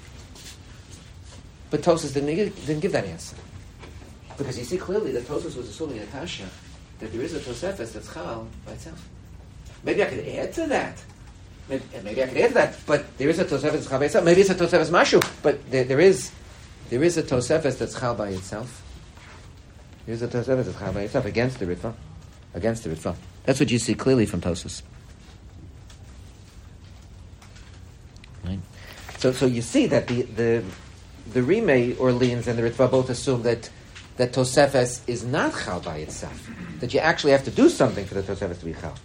But Tosfos didn't give that answer, because you see clearly that Tosfos was assuming a kasha that there is a Tosefes that's Chal by itself. Maybe I could add to that. Maybe I could add to that, but there is a Tosefes that's Chal by itself. Maybe it's a Tosefes Mashu, but there is a Tosefes that's Chal by itself. There is a Tosefes that's Chal by itself against the Ritva. Against the Ritva. That's what you see clearly from Tosfos. Right? So you see that the Rimei Orleans and the Ritva both assume that Tosefes is not Chal by itself. That you actually have to do something for the Tosefes to be Chal.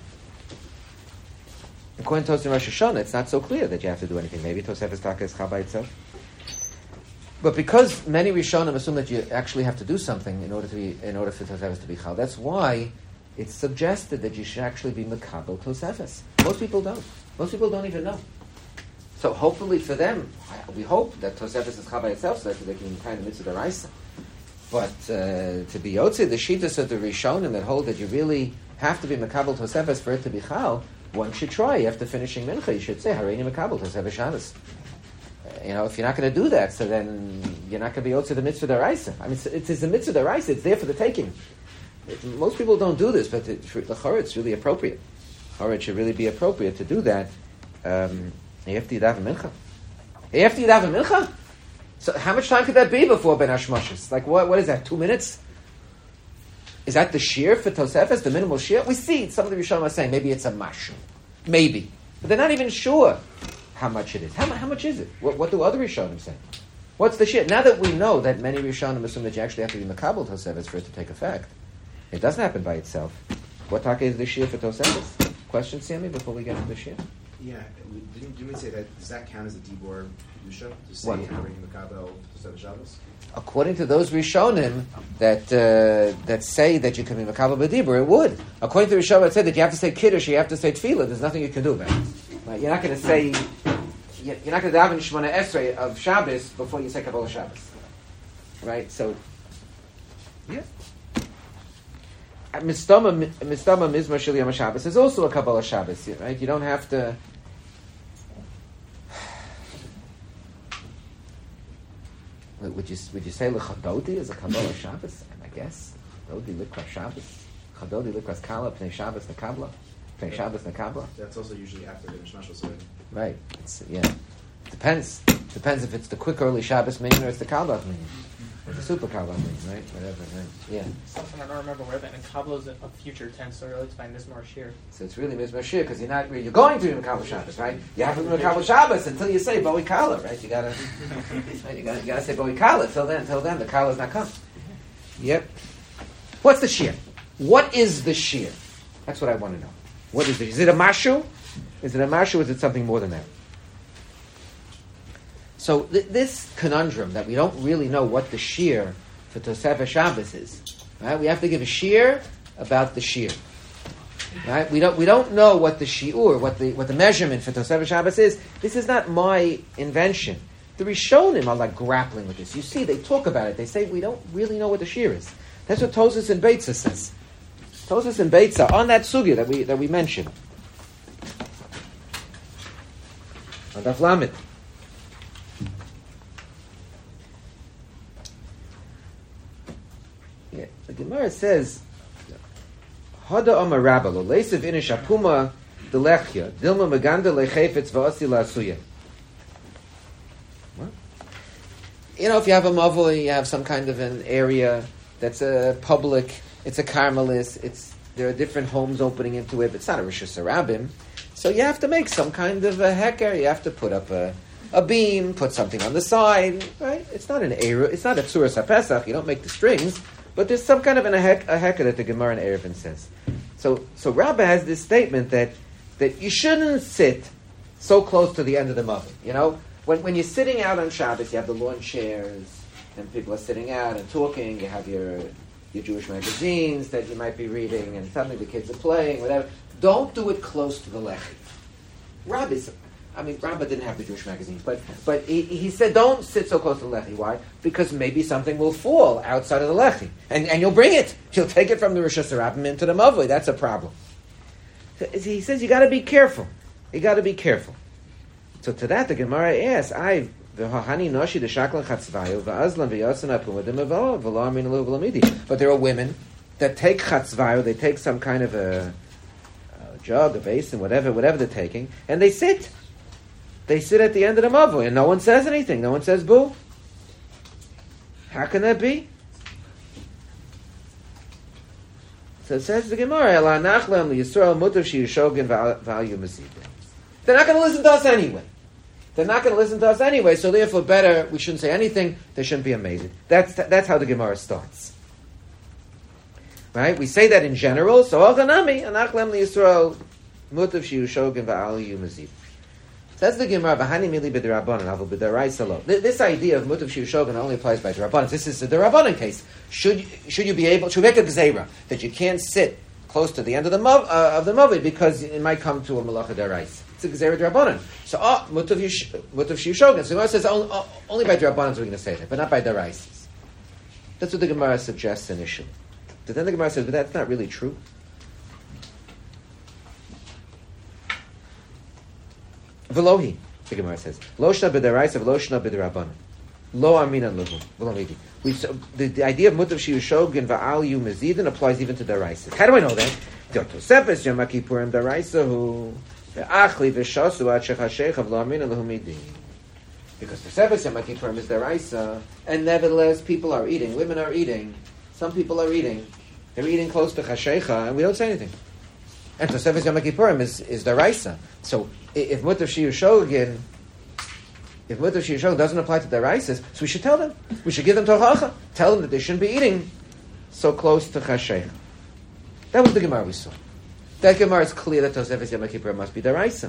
According to Tosfos in Rosh Hashanah, it's not so clear that you have to do anything. Maybe Tosefes Taka is Chal by itself. But because many Rishonim assume that you actually have to do something in order for Tosefes to be Chal, that's why it's suggested that you should actually be Makabel Tosefes. Most people don't. Most people don't even know. So hopefully for them, we hope that Tosefes is Chal by itself so that they can kind of mitzvah deraisa. But to be Yotze, the Shitas of the Rishonim that hold that you really have to be Makabel Tosefes for it to be Chal, one should try. After finishing Mincha, you should say, Hareini Makabel Tosefes Shabbos. If you're not going to do that, so then you're not going to be Yotze the Mitzvah D'Oraisa. I mean, it is the Mitzvah D'Oraisa, it's there for the taking. Most people don't do this, but for the Chorah, it's really appropriate. Chorah, it should really be appropriate to do that. You have to Yadav Mincha. You have to Yadav Mincha? So how much time could that be before Ben Hashmoshes? Like what is that, 2 minutes? Is that the shear for Tosefes, the minimal shear? We see some of the Rishonim are saying maybe it's a mashu. Maybe. But they're not even sure how much it is. How much is it? What do other Rishonim say? What's the shear? Now that we know that many Rishonim assume that you actually have to be Makabel Tosefes for it to take effect, it doesn't happen by itself. What taka is the shear for Tosefes? Question, Sammy, before we get to the shear? Yeah, didn't we say that, does that count as a Dibor Kedusha? To say What? Hareini Makabel Tosefes Shabbos? According to those Rishonim that say that you can be Makabel B'Dibur, it would. According to Rishonim that say that you have to say Kiddush, you have to say Tefillah, there's nothing you can do about it. Right? You're not going to say, you're not going to daven Shemona Esrei of Shabbos before you say Kabbalah Shabbos. Right? So, yeah. Mistama Mizmor Shel Yom HaShabbos is also a Kabbalah Shabbos, right? You don't have to... Would you say L'chadodi is a Kabbalah Shabbos? I guess. Chadodi Likras Shabbos. Chadodi Likras Kala Pnei Shabbos Nekabla. Pnei Shabbos Nekabla. That's also usually after the Mishmashal Seder. Right. Depends if it's the quick early Shabbos minyan or it's the Kabbalah minyan. Or the super Kabbalah minyan, right? Whatever, right? Yeah. Something I don't remember where that in Kabbalah is a future tense, so really it's by Mizmor Shir. So it's really Mizmor Shir because you're going to be Makabel Shabbos, right? You have to be Makabel Shabbos until you say Bo'i Kala, right? You gotta say Bo'i Kala. Till then, the Kala's not come. Yep. What's the Shir? What is the Shir? That's what I want to know. What is it? Is it a mashu? Is it a mashu or is it something more than that? So this conundrum that we don't really know what the shear for Tosefes Shabbos is, right? We have to give a shear about the shear, right? We don't know what the shiur, what the measurement for Tosefes Shabbos is. This is not my invention. The Rishonim are like grappling with this. You see, they talk about it. They say we don't really know what the shear is. That's what Tosas and Beitza says. Tosas and Beitza on that sugya that we mentioned. On Daf Lamed. Yeah, the Gemara says, "Hada Amar Rabba lo leisav inish apuma delechya dilma maganda lechefetz va'asi la'asuya." What? If you have a mavoi, you have some kind of an area that's a public. It's a Carmelis. There are different homes opening into it. But it's not a Rosh Hashanah, so you have to make some kind of a heker. You have to put up a beam, put something on the side. Right? It's not an Eruv. It's not a Tzuras HaPesach. You don't make the strings. But there's some kind of a heker that the Gemara in Eruvin says. So Rabbah has this statement that you shouldn't sit so close to the end of the mavoi. When you're sitting out on Shabbos, you have the lawn chairs, and people are sitting out and talking. You have your Jewish magazines that you might be reading, and suddenly the kids are playing, whatever. Don't do it close to the lechi. Rabbah didn't have the Jewish magazines, but he said don't sit so close to the lechi. Why? Because maybe something will fall outside of the lechi, and you'll bring it. You'll take it from the Rosh Hashanah into the mavoi. That's a problem. So he says you got to be careful. You got to be careful. So to that the Gemara asks, but there are women that take chatzvayu, they take some kind of a jug, a basin, whatever they're taking, and they sit. They sit at the end of the mavoi, and no one says anything. No one says boo. How can that be? So it says the Gemara, they're not going to listen to us anyway. So therefore, better we shouldn't say anything. They shouldn't be amazed. That's how the Gemara starts. Right? We say that in general. So Alganami Anachlem Yisrael Mutav Shiu Shogun Va'al Yumazid. Says the Gemara, V'hani Mili B'Derabanan Aval B'Deraisa Lo. This idea of Mutav Shiu Shogun only applies by Derabanan. This is the Derabanan case. Should you be able to make a gzeira that you can't sit close to the end of the mavoi because it might come to a malacha deraisa? It's a gzeira Derabanan. So Mutav Shiu Shogun. So Gemara says only by Derabanan we're going to say that, but not by deraisas. That's what the Gemara suggests initially. But then the Gemara says, but that's not really true. Velohi, the Gemara says, Lo shna b'deraisa v'lo shna b'derabbanan. Lo aminan lahu. V'lo midi. The idea of mutav shiur shogin va'al yu mezidin applies even to deraisa. How do I know that? Tosefes Yom Kippurim deraisa hu ve'achli v'shasu ad shechashecha v'lo aminan lahu midi. Because Tosefes Yom Kippurim is deraisa, and nevertheless people are eating. Women are eating. Some people are eating. They're eating close to chashecha, and we don't say anything. And Tosefes Yom Kippurim is deraisa. So if mutav shiur shogin doesn't apply to their raisas, so we should tell them. We should give them tochacha. Tell them that they shouldn't be eating so close to chashecha. That was the Gemara we saw. That Gemara is clear that Tosefes Yom Kippur must be their raisa.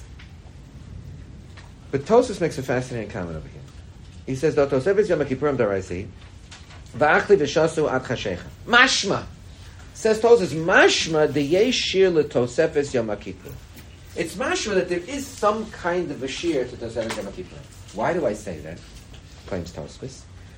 But Tosfos makes a fascinating comment over here. He says, Tosefes Yom Kippurim deraisa, va'achli v'shasu ad chashecha. Mashma. Says Tosfos, mashma deyesh shir leTosefes Yom Kippur. It's mashma that there is some kind of a shear to Tosefes Yom Kippur. Why do I say that? Claims Tosfos.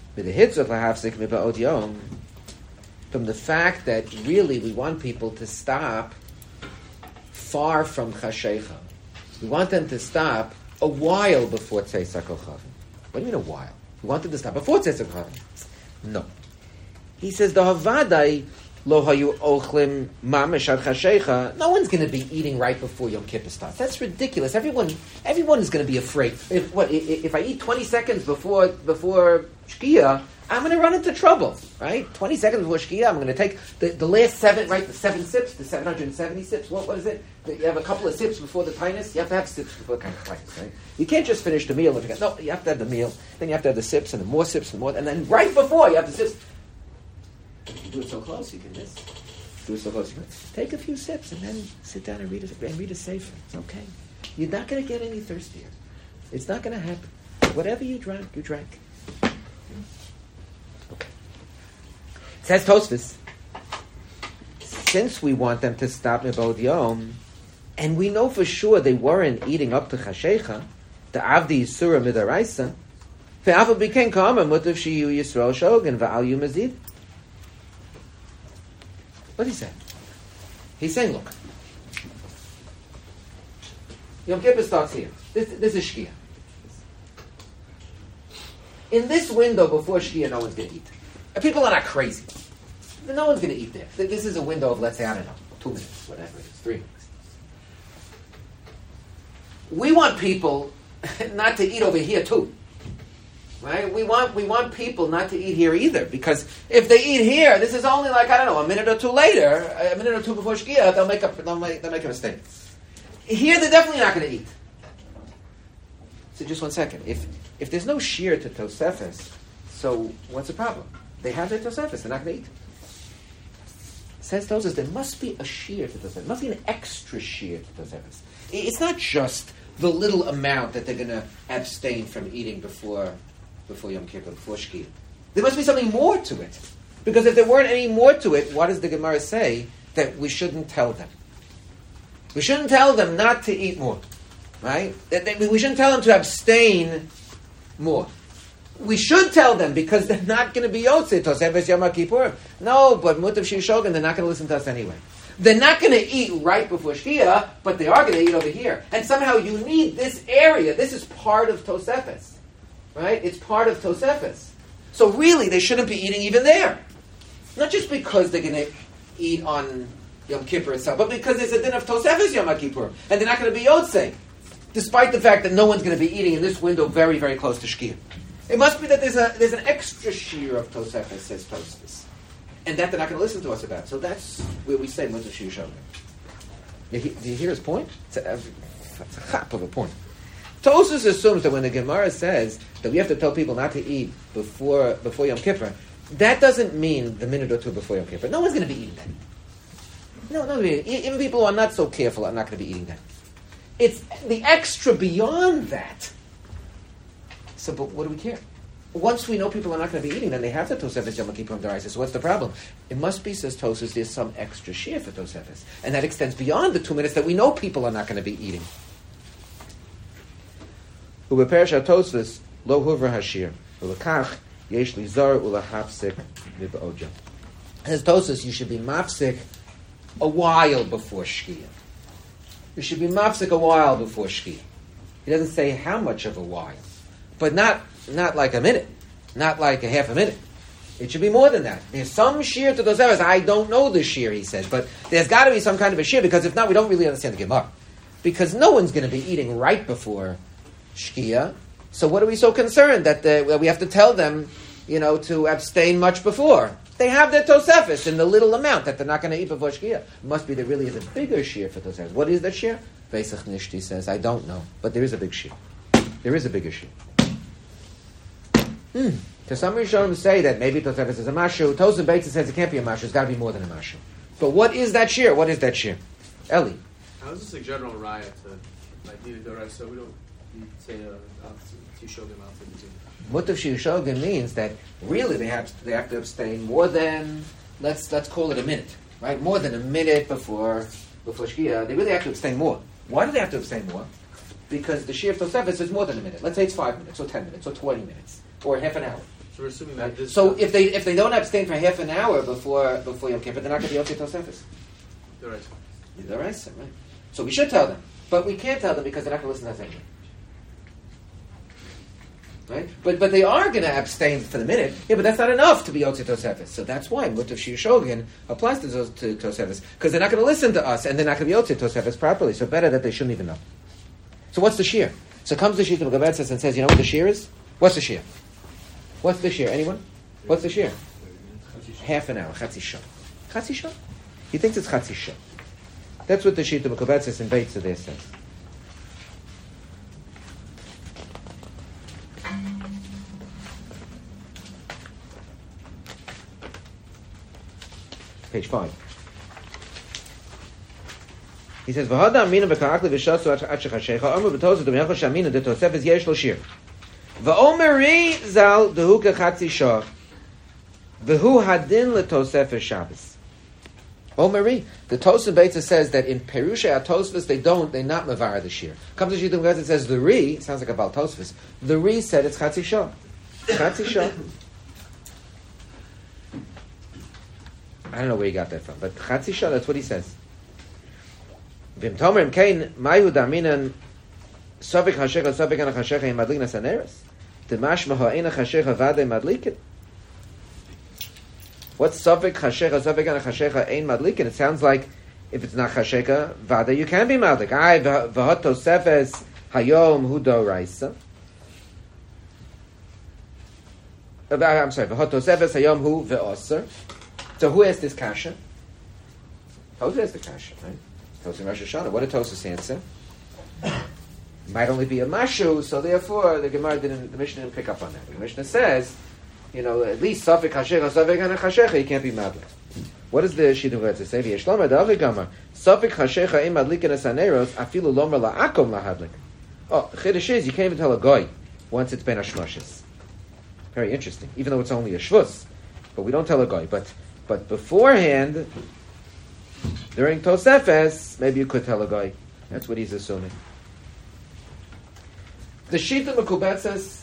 From the fact that really we want people to stop far from chashecha. We want them to stop a while before Tzeitzah Kochavim. What do you mean a while? We want them to stop before Tzeitzah Kochavim. No. He says, the Havadai Lo hayu ochlim mamish ad chashecha. No one's going to be eating right before Yom Kippur starts. That's ridiculous. Everyone is going to be afraid. If I eat 20 seconds before Shkia, I'm going to run into trouble, right? 20 seconds before Shkia, I'm going to take the last 7, right? The 7 sips, the 770 sips. What is it? You have a couple of sips before the tinus. You have to have sips before the kind of tinus, right? You can't just finish the meal. No, you have to have the meal. Then you have to have the sips and the more sips and more. And then right before you have the sips. If you do it so close, you can miss. Do it so close, you can take a few sips and then sit down and read a sefer. It's okay. You're not going to get any thirstier. It's not going to happen. Whatever you drank, you drank. Okay. Says Tosfos, since we want them to stop Mebod Yom, and we know for sure they weren't eating up to Chashecha, the Avdi Yisura Midaraisa, Fe'afa became common, Mutav Shiyu Yisrael Shogun, Va'al Yu Mazid. What is he saying? He's saying, look, Yom Kippur starts here. This is Shkia. In this window before Shkia, no one's going to eat. And people are not crazy. No one's going to eat there. This is a window of, let's say, I don't know, 2 minutes, whatever it is, 3 minutes. We want people not to eat over here too. Right? We want people not to eat here either, because if they eat here, this is only like, I don't know, a minute or two later, a minute or two before Shkia, they'll make a mistake. Here, they're definitely not going to eat. So just 1 second. If there's no shear to Tosefes, so what's the problem? They have their Tosefes, they're not going to eat. Says Tosefes, there must be a shear to Tosefes. There must be an extra shear to Tosefes. It's not just the little amount that they're going to abstain from eating before Yom Kippur, before Shkia. There must be something more to it. Because if there weren't any more to it, what does the Gemara say? That we shouldn't tell them. We shouldn't tell them not to eat more. Right? We shouldn't tell them to abstain more. We should tell them because they're not going to be Yotzei Tosefes Yom Kippur. No, but Mutav Shiur Shogun, they're not going to listen to us anyway. They're not going to eat right before Shkia, but they are going to eat over here. And somehow you need this area. This is part of Tosefes. Right? It's part of Tosefes. So really, they shouldn't be eating even there. Not just because they're going to eat on Yom Kippur itself, but because there's a din of Tosefes Yom Kippur, and they're not going to be Yotzei, despite the fact that no one's going to be eating in this window very, very close to Shkia. It must be that there's an extra shear of Tosefes, says Tosfos, and that they're not going to listen to us about. So that's where we say Mutav Shiur Shogun. Do you hear his point? It's a chap of a point. Tosfos assumes that when the Gemara says that we have to tell people not to eat before Yom Kippur, that doesn't mean the minute or two before Yom Kippur. No one's going to be eating that. No, even people who are not so careful are not going to be eating that. It's the extra beyond that. So, but what do we care? Once we know people are not going to be eating, then they have the Tosefes Yom Kippur Daraisa. So what's the problem? It must be, says Tosfos, there's some extra shear for Tosefes. And that extends beyond the 2 minutes that we know people are not going to be eating. Ubeperish Tosfos lo huvra hashir. Ulekach Yesh li zar ulahapsik v'ba'oja. As Tosas, you should be mafsik a while before Shkia. You should be mafsik a while before Shkia. He doesn't say how much of a while, but not like a minute, not like a half a minute. It should be more than that. There's some shear to those errors. I don't know the shear, he says, but there's got to be some kind of a shear, because if not, we don't really understand the Gemara. Because no one's going to be eating right before Shkia. So what are we so concerned that we have to tell them, to abstain much before? They have their Tosefis in the little amount that they're not going to eat before Shkia. It must be there really is a bigger shear for Tosefis. What is that shear? Vesach Nishti says, I don't know, but there is a big shear. There is a bigger shear. To some Rishonim say that maybe Tosefis is a mashu. Tosef Beitza says it can't be a mashu. It's got to be more than a mashu. But what is that shear? What is that shear? Eli. How is this a general riot to need a dorai? So we don't say Tishogim out to the Mutav Shishogim means that really they have to abstain more than let's call it a minute, right? More than a minute before Shkia. They really have to abstain more. Why do they have to abstain more? Because the shear of Tosefis is more than a minute. Let's say it's 5 minutes, or 10 minutes, or 20 minutes, or half an hour. So we're assuming that this. So if they don't abstain for half an hour before Yom Kippur, they're not going to be Yotze Tosefis. Right. They're right. So we should tell them, but we can't tell them because they're not going to listen to us anyway. Right? But they are going to abstain for the minute. Yeah, but that's not enough to be Yotze Tosefis. So that's why Mutav Shir Shogin applies to Tosefis, because they're not going to listen to us and they're not going to be Yotze Tosefis properly. So better that they shouldn't even know. So what's the shear? So comes the shear to Megabetzes and says, you know what the shear is? What's the shear? What's the shear? Anyone? What's the shear? Half an hour. Chatzi shah. Chatzi shah? He thinks it's Chatzi shah. That's what the shear to Megabetzes and Beitza there says. Page 5. He says, "V'hada amina b'ka'akli v'shasu at shechashecha omer b'tozu d'meyacho shamina d'tosefes yesh lo shir. V'omeri zal dehu kachatzi shah v'hu hadin l'tosefes Shabbos." Omeri, the Tosef Beitza says that in Perusha Atosfos they're not mevar the shir. Comes to Shittim Gaz, it says the Ri, sounds like a Baal Tosfos. The Ri said it's Chatzi Shah. Chatzi Shah. I don't know where he got that from, but Chatzi Shah, that's what he says. V'im tomer im kein mayu daminan sovik hashecha sovik ana hashecha im madlik nasaneres demashma ha'ena hashecha vade madlikin. What's sovik hashecha sovik ana hashecha ein madlikin? It sounds like if it's not hashecha vade, you can be madlik. Ay v'hot tosefes hayom hu doraisa. I'm sorry, v'hot tosefes hayom hu ve'oser. So who asked this kasha? Tosa asked the kasha, right? Tosa Rosh Hashanah. What did Tosa answer? Might only be a mashu, so therefore the Mishnah didn't pick up on that. The Mishnah says, at least Safik Hashecha, Safik Hana Hashecha, you can't be madlik. What does the Shittim Gretz say? V'yeshlama da'avik gamar, Safik Hashecha im madlikin asaneros, afilu lomer la'akom lahadlik. Oh, the Chiddush is, you can't even tell a goy once it's ben hashmashis. Very interesting, even though it's only a shvus. But we don't tell a goy. But beforehand, during Tosefes, maybe you could tell a guy. That's what he's assuming. The Shita Mekubetzes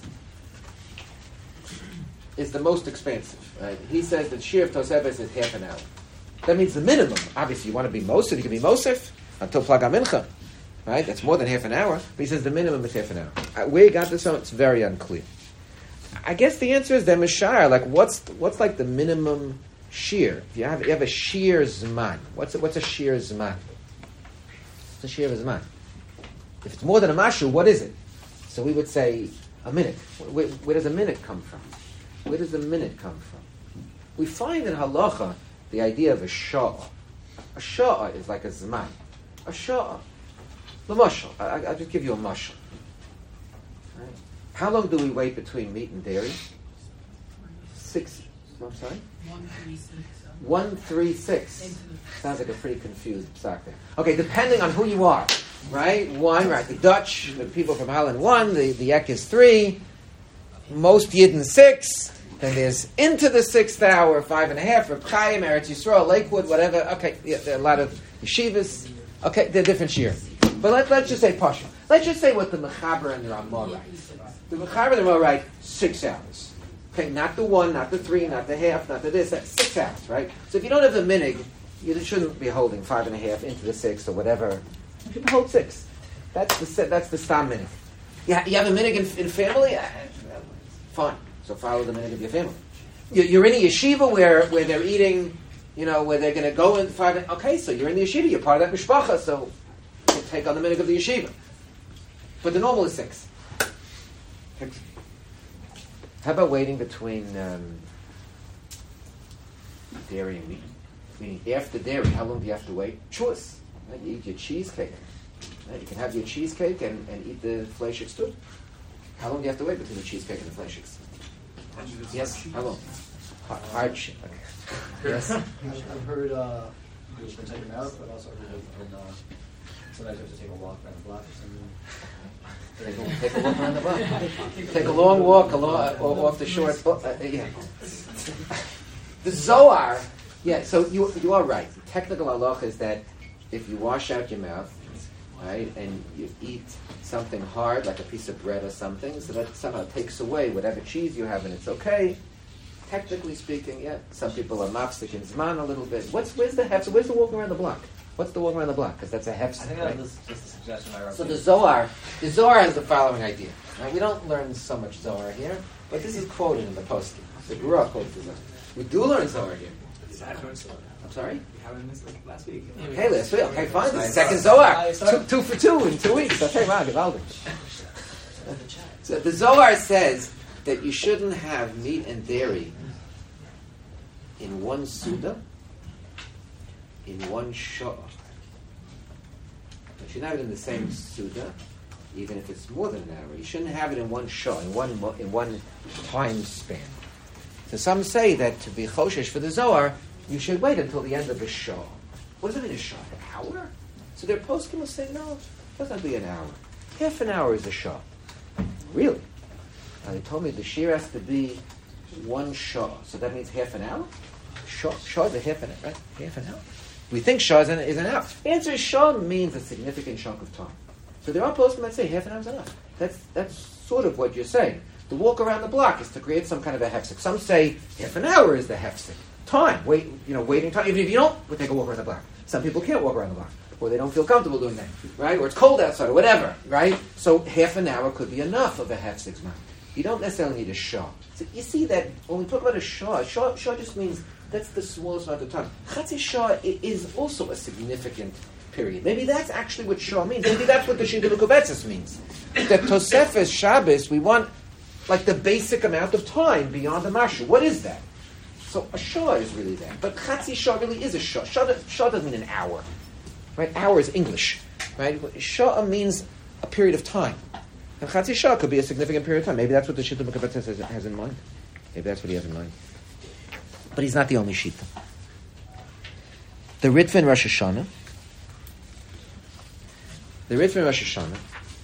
is the most expansive. Right? He says that Shir of Tosefes is half an hour. That means the minimum. Obviously, you want to be Mosif, you can be Mosif until Plaga Mincha. Right? That's more than half an hour. But he says the minimum is half an hour. Where he got this from, it's very unclear. I guess the answer is the Mishar. Like, what's like the minimum shear? If you have a shear zman. What's a shear zman? What's a shear zman? If it's more than a mashu, what is it? So we would say a minute. Where does a minute come from? Where does a minute come from? We find in halacha the idea of a sha'ah. A sha'ah is like a zman. A sha'ah. The mashal. I'll just give you a mashal. Right? How long do we wait between meat and dairy? 6. I'm sorry? 136. Sounds like a pretty confused psak there. Okay, depending on who you are, right? 1, right? The Dutch, the people from Holland, 1. The Ek is 3. Most Yidden 6. Then there's into the 6th hour, 5.5. Reb Chaim, Eretz Yisrael, Lakewood, whatever. Okay, yeah, there are a lot of yeshivas. Okay, they're different shir. But let's just say Pasha. Let's just say what the Mechaber and the Ramah write. The Mechaber and the Ramah write 6 hours. Okay, not the 1, not the 3, not the half, not the this. That's 6 hours, right? So if you don't have a minig, you shouldn't be holding 5.5 into the 6 or whatever. You should hold 6. That's the stam minig. You have a minig in family? Fine. So follow the minig of your family. You're in a yeshiva where they're eating, where they're going to go in 5. Okay, so you're in the yeshiva. You're part of that mishpacha, so you take on the minig of the yeshiva. But the normal is 6. How about waiting between dairy and meat? Meaning after dairy, how long do you have to wait? Choice. Right? You eat your cheesecake. Right? You can have your cheesecake and eat the fleischiks too. How long do you have to wait between the cheesecake and the fleischiks? Yes, how long? Hardship. Okay. Yes? I've heard you can take them out, but also sometimes you have to take a walk around the block or something. Take a walk around the block. Take a long walk off the short. Yeah. The Zohar. Yeah. So you are right. The technical halacha is that if you wash out your mouth, right, and you eat something hard like a piece of bread or something, so that somehow takes away whatever cheese you have, and it's okay. Technically speaking, yeah. Some people are mafsik in zman a little bit. Where's the hefsek? Where's the walk around the block? What's the walk around the block? Because that's a hefsek. I think that was just a suggestion I wrote. So the Zohar has the following idea. Now, we don't learn so much Zohar here, but this is quoted in the poskim. The Gura quotes the Zohar. We do learn Zohar here. I'm sorry? We haven't missed last week. Okay, last week. Okay, fine. This is second Zohar. Two for 2 in 2 weeks. Okay, wow, Givaldi. So the Zohar says that you shouldn't have meat and dairy in one Suda, in one Shah. You shouldn't have it in the same Suda, even if it's more than an hour. You shouldn't have it in one Shah, in one time span. So some say that to be Choshesh for the Zohar, you should wait until the end of the Shah. What does it mean, a Shah? An hour? So their poskim will say, no, it doesn't be an hour. Half an hour is a Shah. Really? Now they told me the shear has to be one Shah. So that means half an hour? Shah is a half an hour, right? Half an hour. We think Shah is an hour. The answer is Shah means a significant chunk of time. So there are poskim that say half an hour is enough. That's sort of what you're saying. The walk around the block is to create some kind of a hefsek. Some say half an hour is the hefsek. Time, waiting time. Even if you don't, we'll take a walk around the block. Some people can't walk around the block, or they don't feel comfortable doing that, right? Or it's cold outside, or whatever, right? So half an hour could be enough of a hefsek zman. You don't necessarily need a shah. So you see that when we talk about a shah just means that's the smallest amount of time. Chatzi shah is also a significant period. Maybe that's actually what shah means. Maybe that's what the Shita Lukovetzis means. That Tosefes Shabbos, we want like the basic amount of time beyond the Mashu. What is that? So a shah is really that. But Chatzi shah really is a shah. Shah doesn't mean an hour. Right? Hour is English. Right? Shah means a period of time. And Chatzi shah could be a significant period of time. Maybe that's what the Shita Lukovetzis has in mind. Maybe that's what he has in mind. But he's not the only Shita. The Ritva in Rosh Hashanah. The Ritva in Rosh Hashanah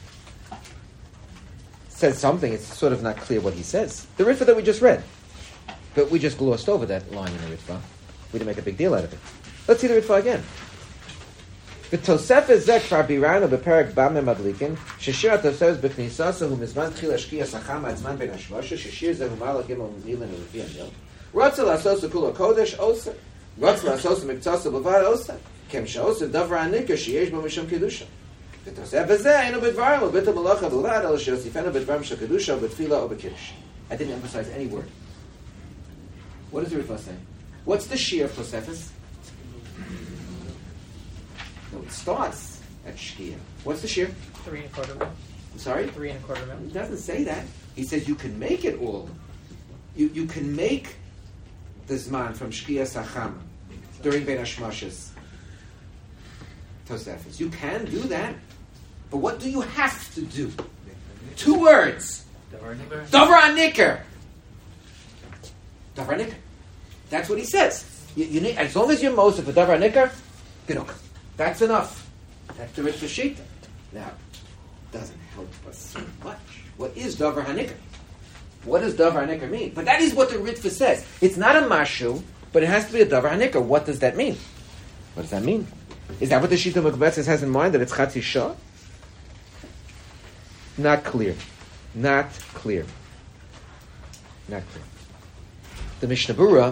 says something. It's sort of not clear what he says. The Ritva that we just read. But we just glossed over that line in the Ritva. We didn't make a big deal out of it. Let's see the Ritva again. V'tosefes zeh kvar biranu b'perek b'ameh madlikin sheshir atosefes b'knisasa hu mizman tchil hashkiya sachama ad zman ben hashvasha sheshir zeh hu malach gimel milin u'lefi amil Ratza la'asosa kula kodesh osa Ratza la'asosa miktsasa b'vad osa kem she'osa davra anika sheyesh bo mishum kedusha V'tosefes zeh einu b'dvarim o b'ta malacha b'vad el she'osifenu b'dvarim shel kedusha o b'tfila o b'kiddush. I didn't emphasize any word. What does the Ritva say? What's the shear of Tosefes? No, it starts at Shkia. What's the shear? 3 1/4 mil. I'm sorry? 3 1/4 mil. He doesn't say that. He says you can make it all. You can make the Zman from Shkia Sachama during Ben Hashmashas Tosefes. You can do that. But what do you have to do? 2 words. Davar Anikar. Davar Nikar. That's what he says. You need, as long as you're Moshe for Davar Nikar, Gedok. That's enough. That's the Ritva Shita. Now, doesn't help us so much. What is Davar Hanikar? What does Davar Hanikar mean? But that is what the Ritva says. It's not a Mashu, but it has to be a Davar Hanikar. What does that mean? What does that mean? Is that what the Shita Lukovetzis has in mind, that it's Chatzi Shah? Not clear. Not clear. Not clear. The Mishnah Berurah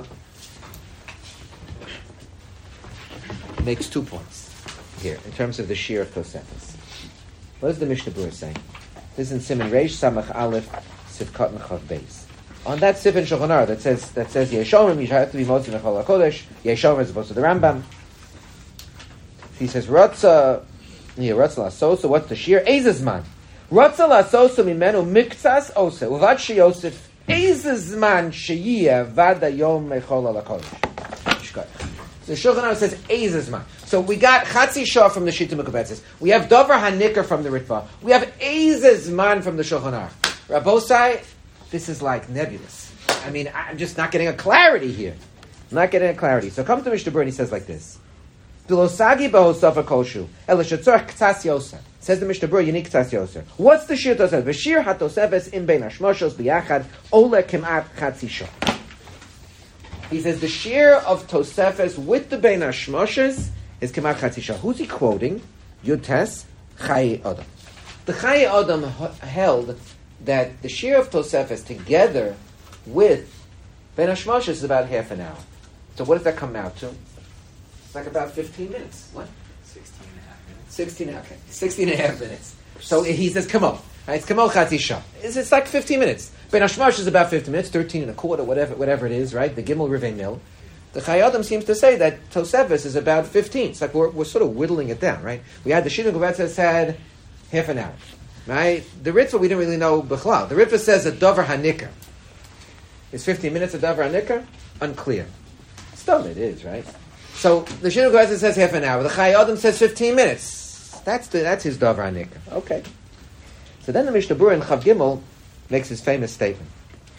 makes 2 points here in terms of the shear of Tosefes. What does the Mishnah Berurah say? This is in Siman Reish Samach Aleph Sivkat Mechav Beis. On that Sif in Shulchan Aruch that says Yeshomim, you have to be Motzi Mechol HaKodesh. Yeshomim as opposed to the Rambam. He says Ratza Lasosa. What's the shear? Eizezman. Ratza Lasosa Mimenu Miktsas Ose Uvad Sheyosef Eizezman Sheyiyah Vada Yom Mechol HaKodesh. The Shulchan Aruch says Eizezman. So we got Chatzi Shah from the Shita Mekubetzes. We have Dover HaNikar from the Ritva. We have Eizezman from the Shulchan Aruch. Rabbosai, this is like nebulous. I mean, I'm just not getting a clarity here. I'm not getting a clarity. So come to Mishnah Berurah and he says like this. Bilosagi behosafa koshu. Elishatzor k'tzas yoser. Says the Mishnah Berurah, you need k'tzas yoser. What's the shir tosefes? V'shir hatosefes im bein hashmoshos biyachad ole kemat chatzi shah. He says the shir of tosefes with the bein hashmoshos is kemat chatzi shah. Who's he quoting? Yutes Chai Adam. The Chai Adam held that the shir of tosefes together with bein hashmoshos is about half an hour. So what does that come out to? It's like about 15 minutes. What? 16 and a half minutes. 16 and a half minutes. So he says, come on. Right? It's Kamol Chatzi Shah. It's like 15 minutes. Ben Hashmash is about 15 minutes, 13 and a quarter, whatever it is, right? The Gimel Rivei Mil. The Chai Adam seems to say that Tosefes is about 15. It's like we're sort of whittling it down, right? We had the Shita Govetza said half an hour. Right? The Ritva we didn't really know Bechlal. The Ritva says that Dover HaNikar. Is 15 minutes a Dover HaNikar? Unclear. Still it is, right? So the Shita Govetza says half an hour. The Chai Adam says 15 minutes. That's his Dover HaNikar. Okay. So then the Mishnah Berurah in Chav Gimel makes his famous statement.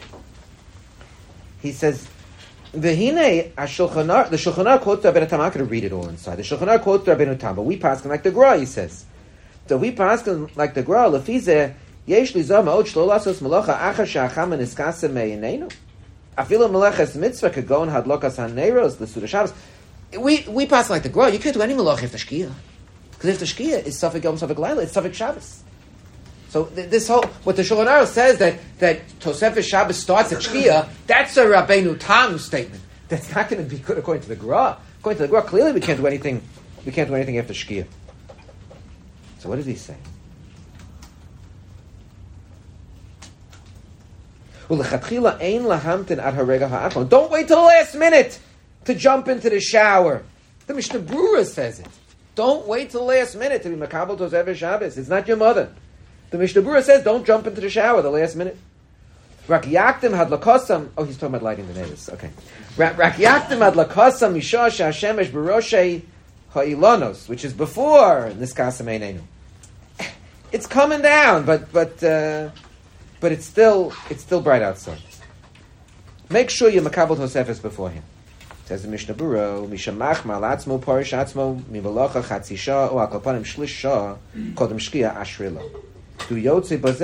He says, "V'hinei the Shulchan Aruch quotes Rabbeinu Tam." I'm not going to read it all inside. The Shulchan Aruch quotes Rabbeinu Tam, but we pass him like the Gra. He says, "So we pass him like the Gra. Lefize yesh li zah ma'od shlo lasos malacha achar she'acham niskasem me'inenu. Afilu meleches mitzvah kagon hadlokas haneros l'suda Shabbos." We pass like the Gra. You can't do any malacha if the shkia, because if the shkia is Safek Yom Safek Laila, it's Safek Shabbos. So this whole, what the Shulchan Aruch says that Tosefes Shabbos starts at Shkia, that's a Rabbeinu Tam statement. That's not going to be good according to the Gra. According to the Gra, clearly we can't do anything. We can't do anything after Shkia. So what does he say? Don't wait till the last minute to jump into the shower. The Mishnah Berurah says it. Don't wait till the last minute to be Makabel Tosefes Shabbos. It's not your mother. The Mishnah Berurah says, don't jump into the shower the last minute. Rak yaktim had lakosam. Oh, he's talking about lighting the neighbors. Okay. Rak yaktim had lakosam misha she'ashemesh b'roshei ha'ilonos, which is before niskasem einenu. It's coming down, but it's still bright outside. Make sure you makabel tosefes before him. Says the Mishnah Berurah, mishamach malatzmo parish atzmo mibalacha chatzi shah o akopanim shlish shah kodem shkia ashrila. Mishnah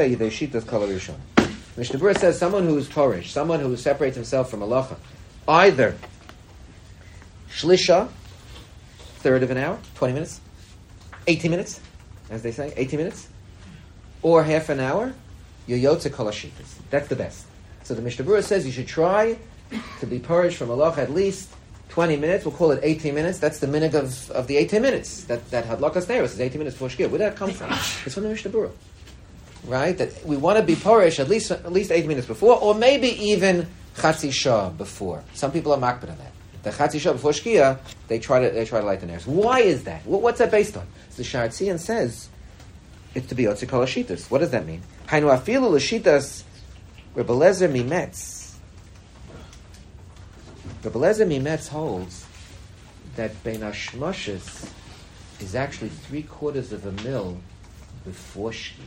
Berurah says someone who is Torish, someone who separates himself from halacha, either shlisha, third of an hour, 20 minutes, 18 minutes, as they say, 18 minutes, or half an hour, yoyotze kol hashitas. That's the best. So the Mishnah Berurah says you should try to be Torish from halacha at least 20 minutes. We'll call it 18 minutes. That's the minhag of the 18 minutes. That hadlakas neiros is 18 minutes before shkia. Where did that come from? It's from the Mishnah Berurah. Right, that we want to be porish at least 8 minutes before, or maybe even chatzi shah before. Some people are makbid on that. The chatzi shah before shkia, they try to light the neiros. Why is that? What's that based on? So the Sharatzian says it's to be otzi kol hashitas. What does that mean? Hainu afilu l'shitas Rebbe Lezer Mimetz. Rebbe Lezer Mimetz holds that bein hashmoshes is actually 3/4 of a mil before shkia.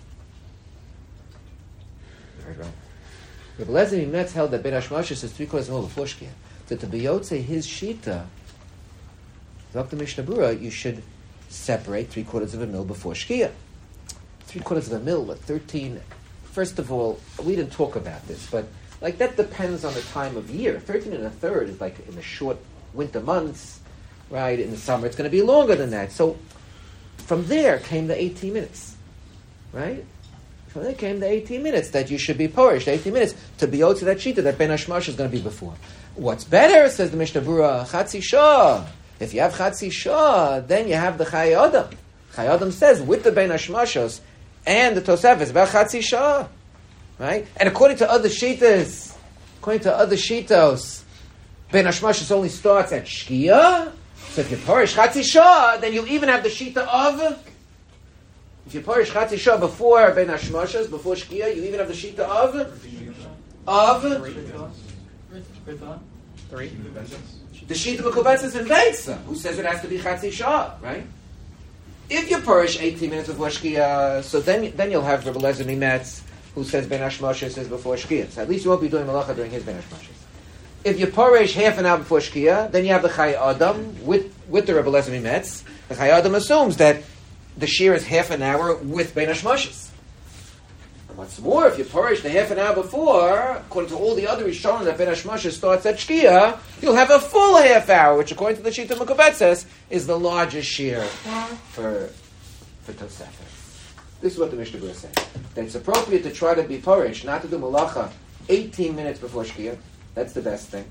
Right. Rebbe Lezer Mimetz held that bein hashmoshes is 3/4 mil before shkia. So to be yotze his shita, Dr. Mishnah Berurah, you should separate 3/4 of a mil before shkia. 3/4 of a mil, what 13? First of all, we didn't talk about this, but like that depends on the time of year. 13 1/3 is like in the short winter months, right? In the summer, it's going to be longer than that. So from there came the 18 minutes, right? So then came the 18 minutes that you should be porish, 18 minutes to be owed to that shita that Ben Hashmash is going to be before. What's better, says the Mishnah Berurah, Chatzi Shah. If you have Chatzi Shah, then you have the Chai Adam. Chai Adam says, with the Ben Hashmashos and the Tosefes, about Chatzi Shah. Right? And according to other shitas, Ben Hashmashos only starts at Shkia. So if you porish Chatzi Shah, then you even have the shita of... If you porish Chatzi Shah before Ben Hashmashos, before Shkia, you even have the shita of 3. The shita Mekubetzes in Beitza, who says it has to be Chatzi Shah, right? If you porish 18 minutes before Shkia, so then you'll have Rebbe Lezer Mimetz, who says Ben Hashmashos is before Shkia. So at least you won't be doing Malacha during his Ben Hashmashos. If you porish half an hour before Shkia, then you have the Chai Adam with the Rebbe Lezer Mimetz. The Chai Adam assumes that the shear is half an hour with Ben Hashmashos. And what's more, if you porish the half an hour before, according to all the other Rishonim that Ben Hashmashos starts at Shkia, you'll have a full half hour, which according to the Shita Mekubetzes is the largest shear for Tosefes. This is what the Mishnah Berurah says. That it's appropriate to try to be porish, not to do Malacha 18 minutes before Shkia. That's the best thing.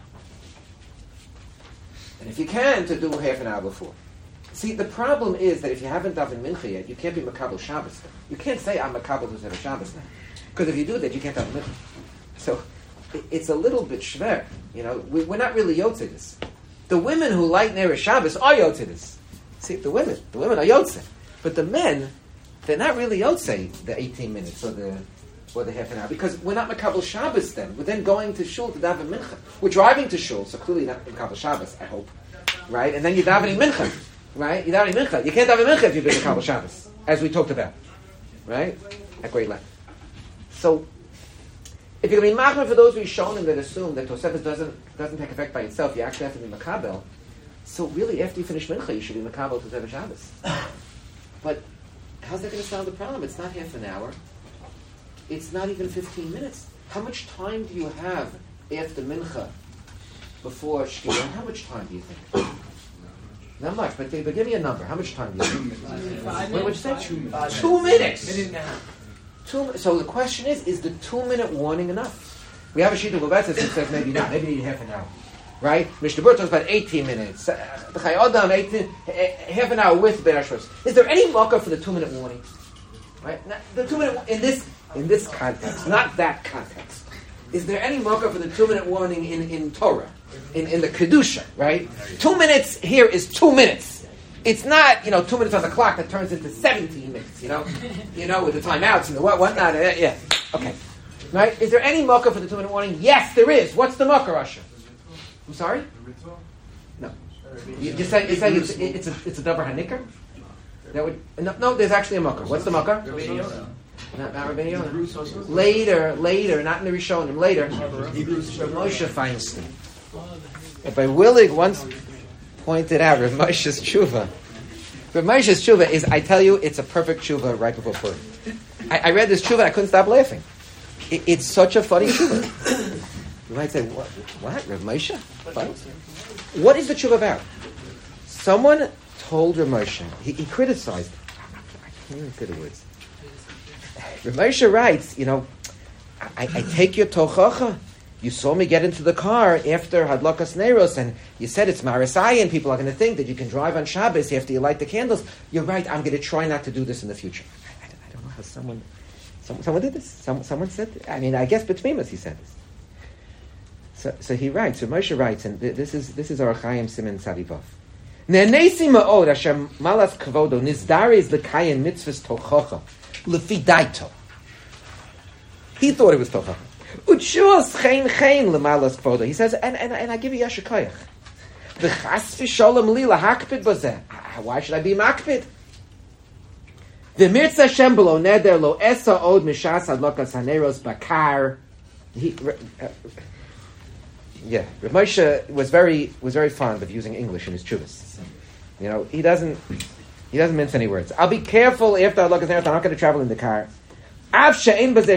And if you can, to do half an hour before. See, the problem is that if you haven't davened mincha yet, you can't be makabel Shabbos then. You can't say, I'm makabel to have a Shabbos now. Because if you do that, you can't daven mincha. So, it's a little bit shver. You know, we're not really yotzedis. The women who light Ner Shabbos are yotzedis. See, the women are yotzed. But the men, they're not really yotzed the 18 minutes or the half an hour, because we're not makabel Shabbos then. We're then going to shul to daven mincha. We're driving to shul, so clearly not makabel Shabbos, I hope. Right? And then you're davening mincha. Right? You're davening mincha. You can't daven mincha if you're doing makabel Shabbos, as we talked about. Right? At great length. So, if you're going to be machmer for those Rishonim that assume that Tosefes doesn't take effect by itself, you actually have to be makabel. So really, after you finish mincha, you should be makabel Tosefes Shabbos. But how's that going to solve the problem? It's not half an hour. It's not even 15 minutes. How much time do you have after mincha before Shkia? How much time do you think? Not much, but give me a number. How much time do you think? What would you say? 2 minutes. 2 minutes. Minute and a half. So the question is the 2 minute warning enough? We have a sheet of Levetzes that says maybe not. Maybe you need half an hour. Right? Mishnah Berurah talks about 18 minutes. The Chai Adam, half an hour with Ben Hashmashos. Is there any mocker for the 2 minute warning? Right? Now, the 2 minute in this context, not that context. Is there any mocker for the 2 minute warning in Torah? In the Kedusha, right? 2 minutes here is 2 minutes. It's not, 2 minutes on the clock that turns into 17 minutes, with the timeouts and the whatnot. Yeah. Okay. Right? Is there any mocker for the 2 minute warning? Yes, there is. What's the mocker, Usher? I'm sorry? No. You say it's a davar hanikar? No, there's actually a mocker. What's the mocker? Not Rabbeinu Yonah. Later, not in the Rishonim, later. Moshe Feinstein. By Willig once pointed out Rav Moshe's tshuva. Rav Moshe's tshuva is, I tell you, it's a perfect tshuva right before Purim. I read this tshuva and I couldn't stop laughing. It's such a funny tshuva. You might say, what? Rav Moshe? What is the tshuva about? Someone told Rav Moshe, he criticized, I can't even say the words. Rav Moshe writes, I take your tochacha. You saw me get into the car after Hadlakas Neiros, and you said it's Marasai, and people are going to think that you can drive on Shabbos after you light the candles. You're right, I'm going to try not to do this in the future. I don't know how someone did this. Someone said this. I guess between us he said this. So he writes, so Moshe writes, and this is our Chaim Siman Tzadivov. Ne'nesi ma'od asher malas kavodo nizdaris l'kayin mitzvahs tochacha lefi daito. He thought it was tochacha. Uchus chein lemalas kvoda. He says, and I give you yasher koyach. V'chas v'sholem li lahakpid b'zeh. Why should I be makpid? V'mirtza Hashem b'lo neder lo esa od mishas hadlokas haneros bakar. Rav Moshe was very fond of using English in his tshuvas. He doesn't mince any words. I'll be careful after hadlokas haneros. I'm not going to travel in the car. Says there's no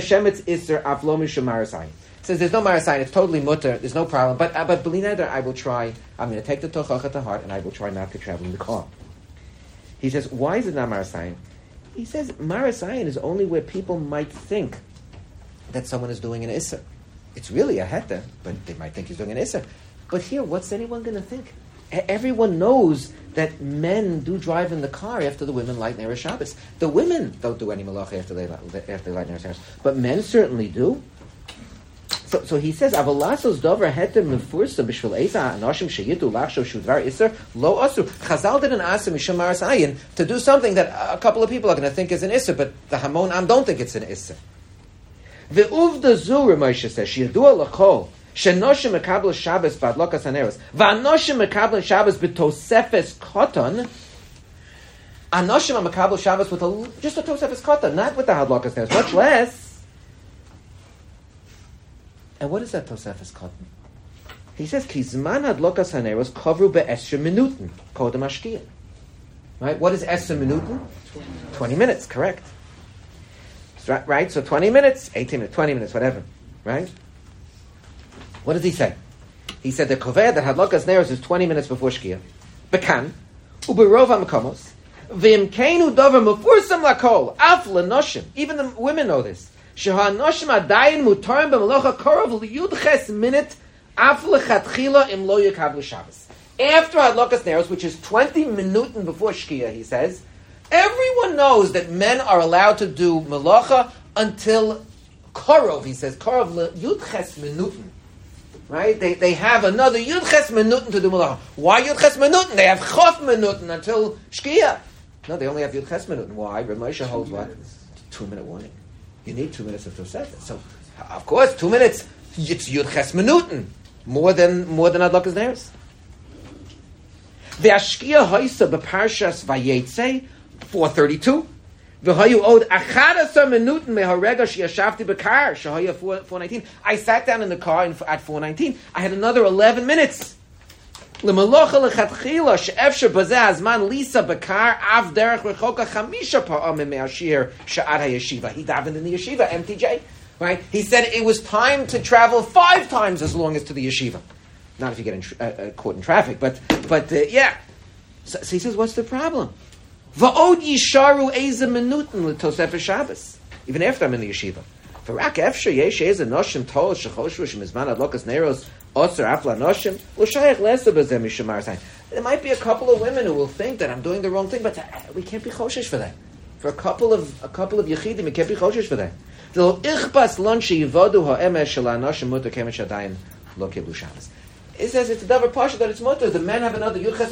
marasayin. It's totally mutter. There's no problem. But b'lineder, I will try. I'm going to take the tochacha to heart, and I will try not to travel in the car. He says, why is it not marasayin? He says Maras Ayin is only where people might think that someone is doing an Isser. It's really a Heta, but they might think he's doing an Isser. But here, what's anyone going to think? Everyone knows that men do drive in the car after the women light Ner Shabbos. The women don't do any malacha after they light Ner Shabbos, but men certainly do. So he says, "Avolasos dover heter mefursa b'shvil eza anoshim sheyitu lachshav shudvar iser lo asu." Chazal didn't ask him mishum maras ayin to do something that a couple of people are going to think is an iser, but the Hamon Am don't think it's an iser. Ve'uvda zu, Moshe says, sheyadua lachol shenoshim mekabel Shabbos b'adlokas haneros va'anoshim mekabel Shabbos b'tosefes koton. Anoshim are mekabel Shabbos with just a tosefes koton, not with the hadlokas haneros, much less. And what is that Tosefes Kotten? He says, Kizman hadlokas haneros kovru be'esher minuten kodem hashkiya. Right? What is esher minuten? 20 minutes, correct. Right? So 20 minutes, 18 minutes, 20 minutes, whatever. Right? What does he say? He said the koveh that hadlokas haneros is 20 minutes before shkiya. Bekan, uberov ha'makomos, v'imkeinu dover mefursam lakol, af l'noshim. Even the women know this. Shehanoshim adayin mutarim b'malocha korov liyudches minute af lechatchila im lo yekablu Shabbos. After hadlokas neros, which is 20 minuten before shkia, he says, everyone knows that men are allowed to do malacha until korov. He says korov liyudches minuten. Right? They have another yudches minuten to do malacha. Why yudches minuten? They have chof minuten until shkia. No, they only have yudches minuten. Why? Reb Moshe holds what? 2-minute warning. You need 2 minutes of Tosefet. So, of course, 2 minutes, it's Yudches Minuten. More than Adlokas Neros. Ve'ashkiya hoisa b'parshas Vayetze, 4:32. V'hayu od 11 minuten meharega sheyashavti b'kar, shehaya 4:19. I sat down in the car at 4:19. I had another 11 minutes. L'malocha lechatchila she'efsher bazeh hazman lisa b'kar av derech rechoka 5 pa'amim me'ashir sha'ad ha'yeshiva. He davened in the yeshiva, MTJ. Right? He said it was time to travel 5 times as long as to the yeshiva. Not if you get caught in traffic, but yeah. So he says, what's the problem? Va'od yisharu eza minuten l'tosefes Shabbos. Even after I'm in the yeshiva. V'rak efsher yesh eza noshim tol shechoshu shemizman adlokas neros. There might be a couple of women who will think that I'm doing the wrong thing, but we can't be choshesh for that. For a couple of yechidim, we can't be choshesh for that. It says it's a davar pasha that it's mutter. The men have another yudches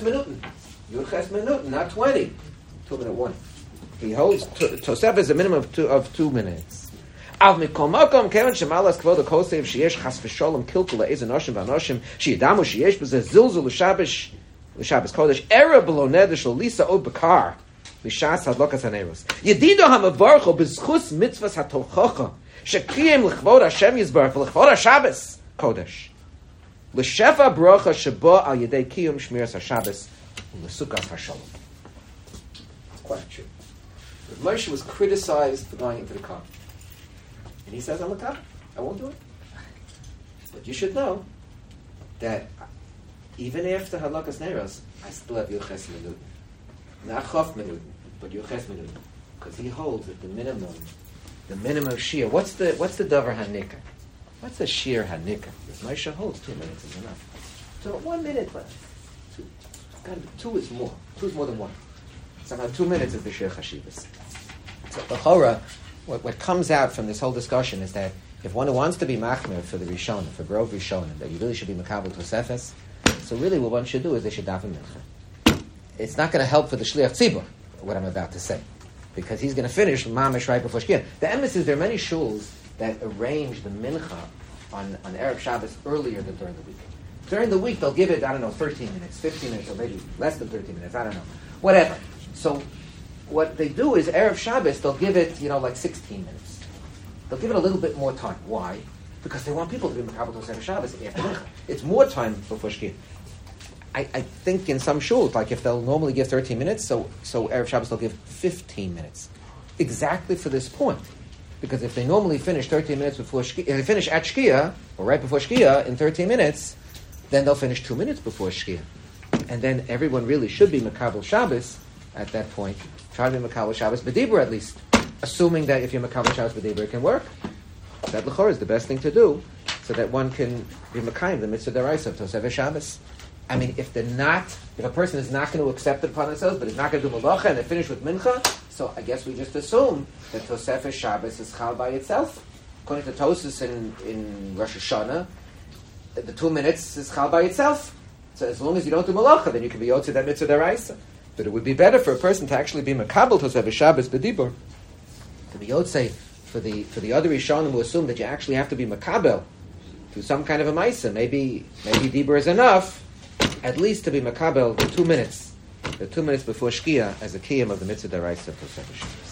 minuten, not 20. 2-minute warning. He holds Tosef is a minimum of 2 minutes. Av mikomakom kevan shemalas kvod kosev sheyesh chas v'sholom kilkul le'ez anoshim v'anoshim sheyedamu sheyesh b'zeh zilzul l'shabbos kodesh era below neder shel lisa od bekar l'shas hadlokas haneros yedido hamavarcho b'zchus mitzvahs hatochacha shekiyem l'chvod Hashem yizbarach v'l'chvod HaShabbos kodesh l'shefa bracha sheba al yedei kiyum shmiras HaShabbos l'sukas HaShalom. It's quite true. Moshe was criticized for going into the car. And he says, I'm a top. I won't do it. But you should know that even after Hadlakas Neros, I still have Yuches Minuten. Not Chof Minuten, but Yuches Minuten. Because he holds that the minimum shear. What's the Dover Hanika? What's the shear Hanika? Moshe holds 2 minutes is enough. So 1 minute left. 2. Got to be, 2 is more. 2 is more than 1. Somehow 2 minutes is the shear Chashivas. So the Chora, what comes out from this whole discussion is that if one wants to be machmir for the Rishon, for Grove Rishon, that you really should be makabel Tosefes, so really what one should do is they should daven mincha. It's not going to help for the Shliach Tzibur, what I'm about to say, because he's going to finish mamish right before Shkia. The emes is there are many shuls that arrange the mincha on Erev Shabbos earlier than during the week. During the week they'll give it, 13 minutes, 15 minutes, or maybe less than 13 minutes, whatever. So what they do is Erev Shabbos, they'll give it, like 16 minutes. They'll give it a little bit more time. Why? Because they want people to be Makabel Tosefes Shabbos after Mincha. It's more time before Shkia. I think in some shuls, like if they'll normally give 13 minutes, so Erev Shabbos they'll give 15 minutes. Exactly for this point. Because if they normally finish 13 minutes before Shkia, if they finish at Shkia, or right before Shkia, in 13 minutes, then they'll finish 2 minutes before Shkia. And then everyone really should be Makabel Shabbos at that point try to be Makabel Shabbos B'dibur at least, assuming that if you're Makabel Shabbos B'dibur, it can work. That l'chor is the best thing to do, so that one can be Makayim the mitzvah deraisa of Tosefes Shabbos. I mean, if a person is not going to accept it upon themselves, but is not going to do malacha, and they finish with mincha, so I guess we just assume that Tosefes Shabbos is chal by itself. According to Tosfos in Rosh Hashanah, the 2 minutes is chal by itself. So as long as you don't do malacha, then you can be yotze that mitzvah deraisa. But it would be better for a person to actually be makabel Tosefes Shabbos b'dibur, to be yotze for the other Rishonim who assume that you actually have to be makabel through some kind of a ma'isa. Maybe dibur is enough, at least to be makabel the 2 minutes before shkia as a kiyum of the mitzvah deraisa of Tosefes Shabbos.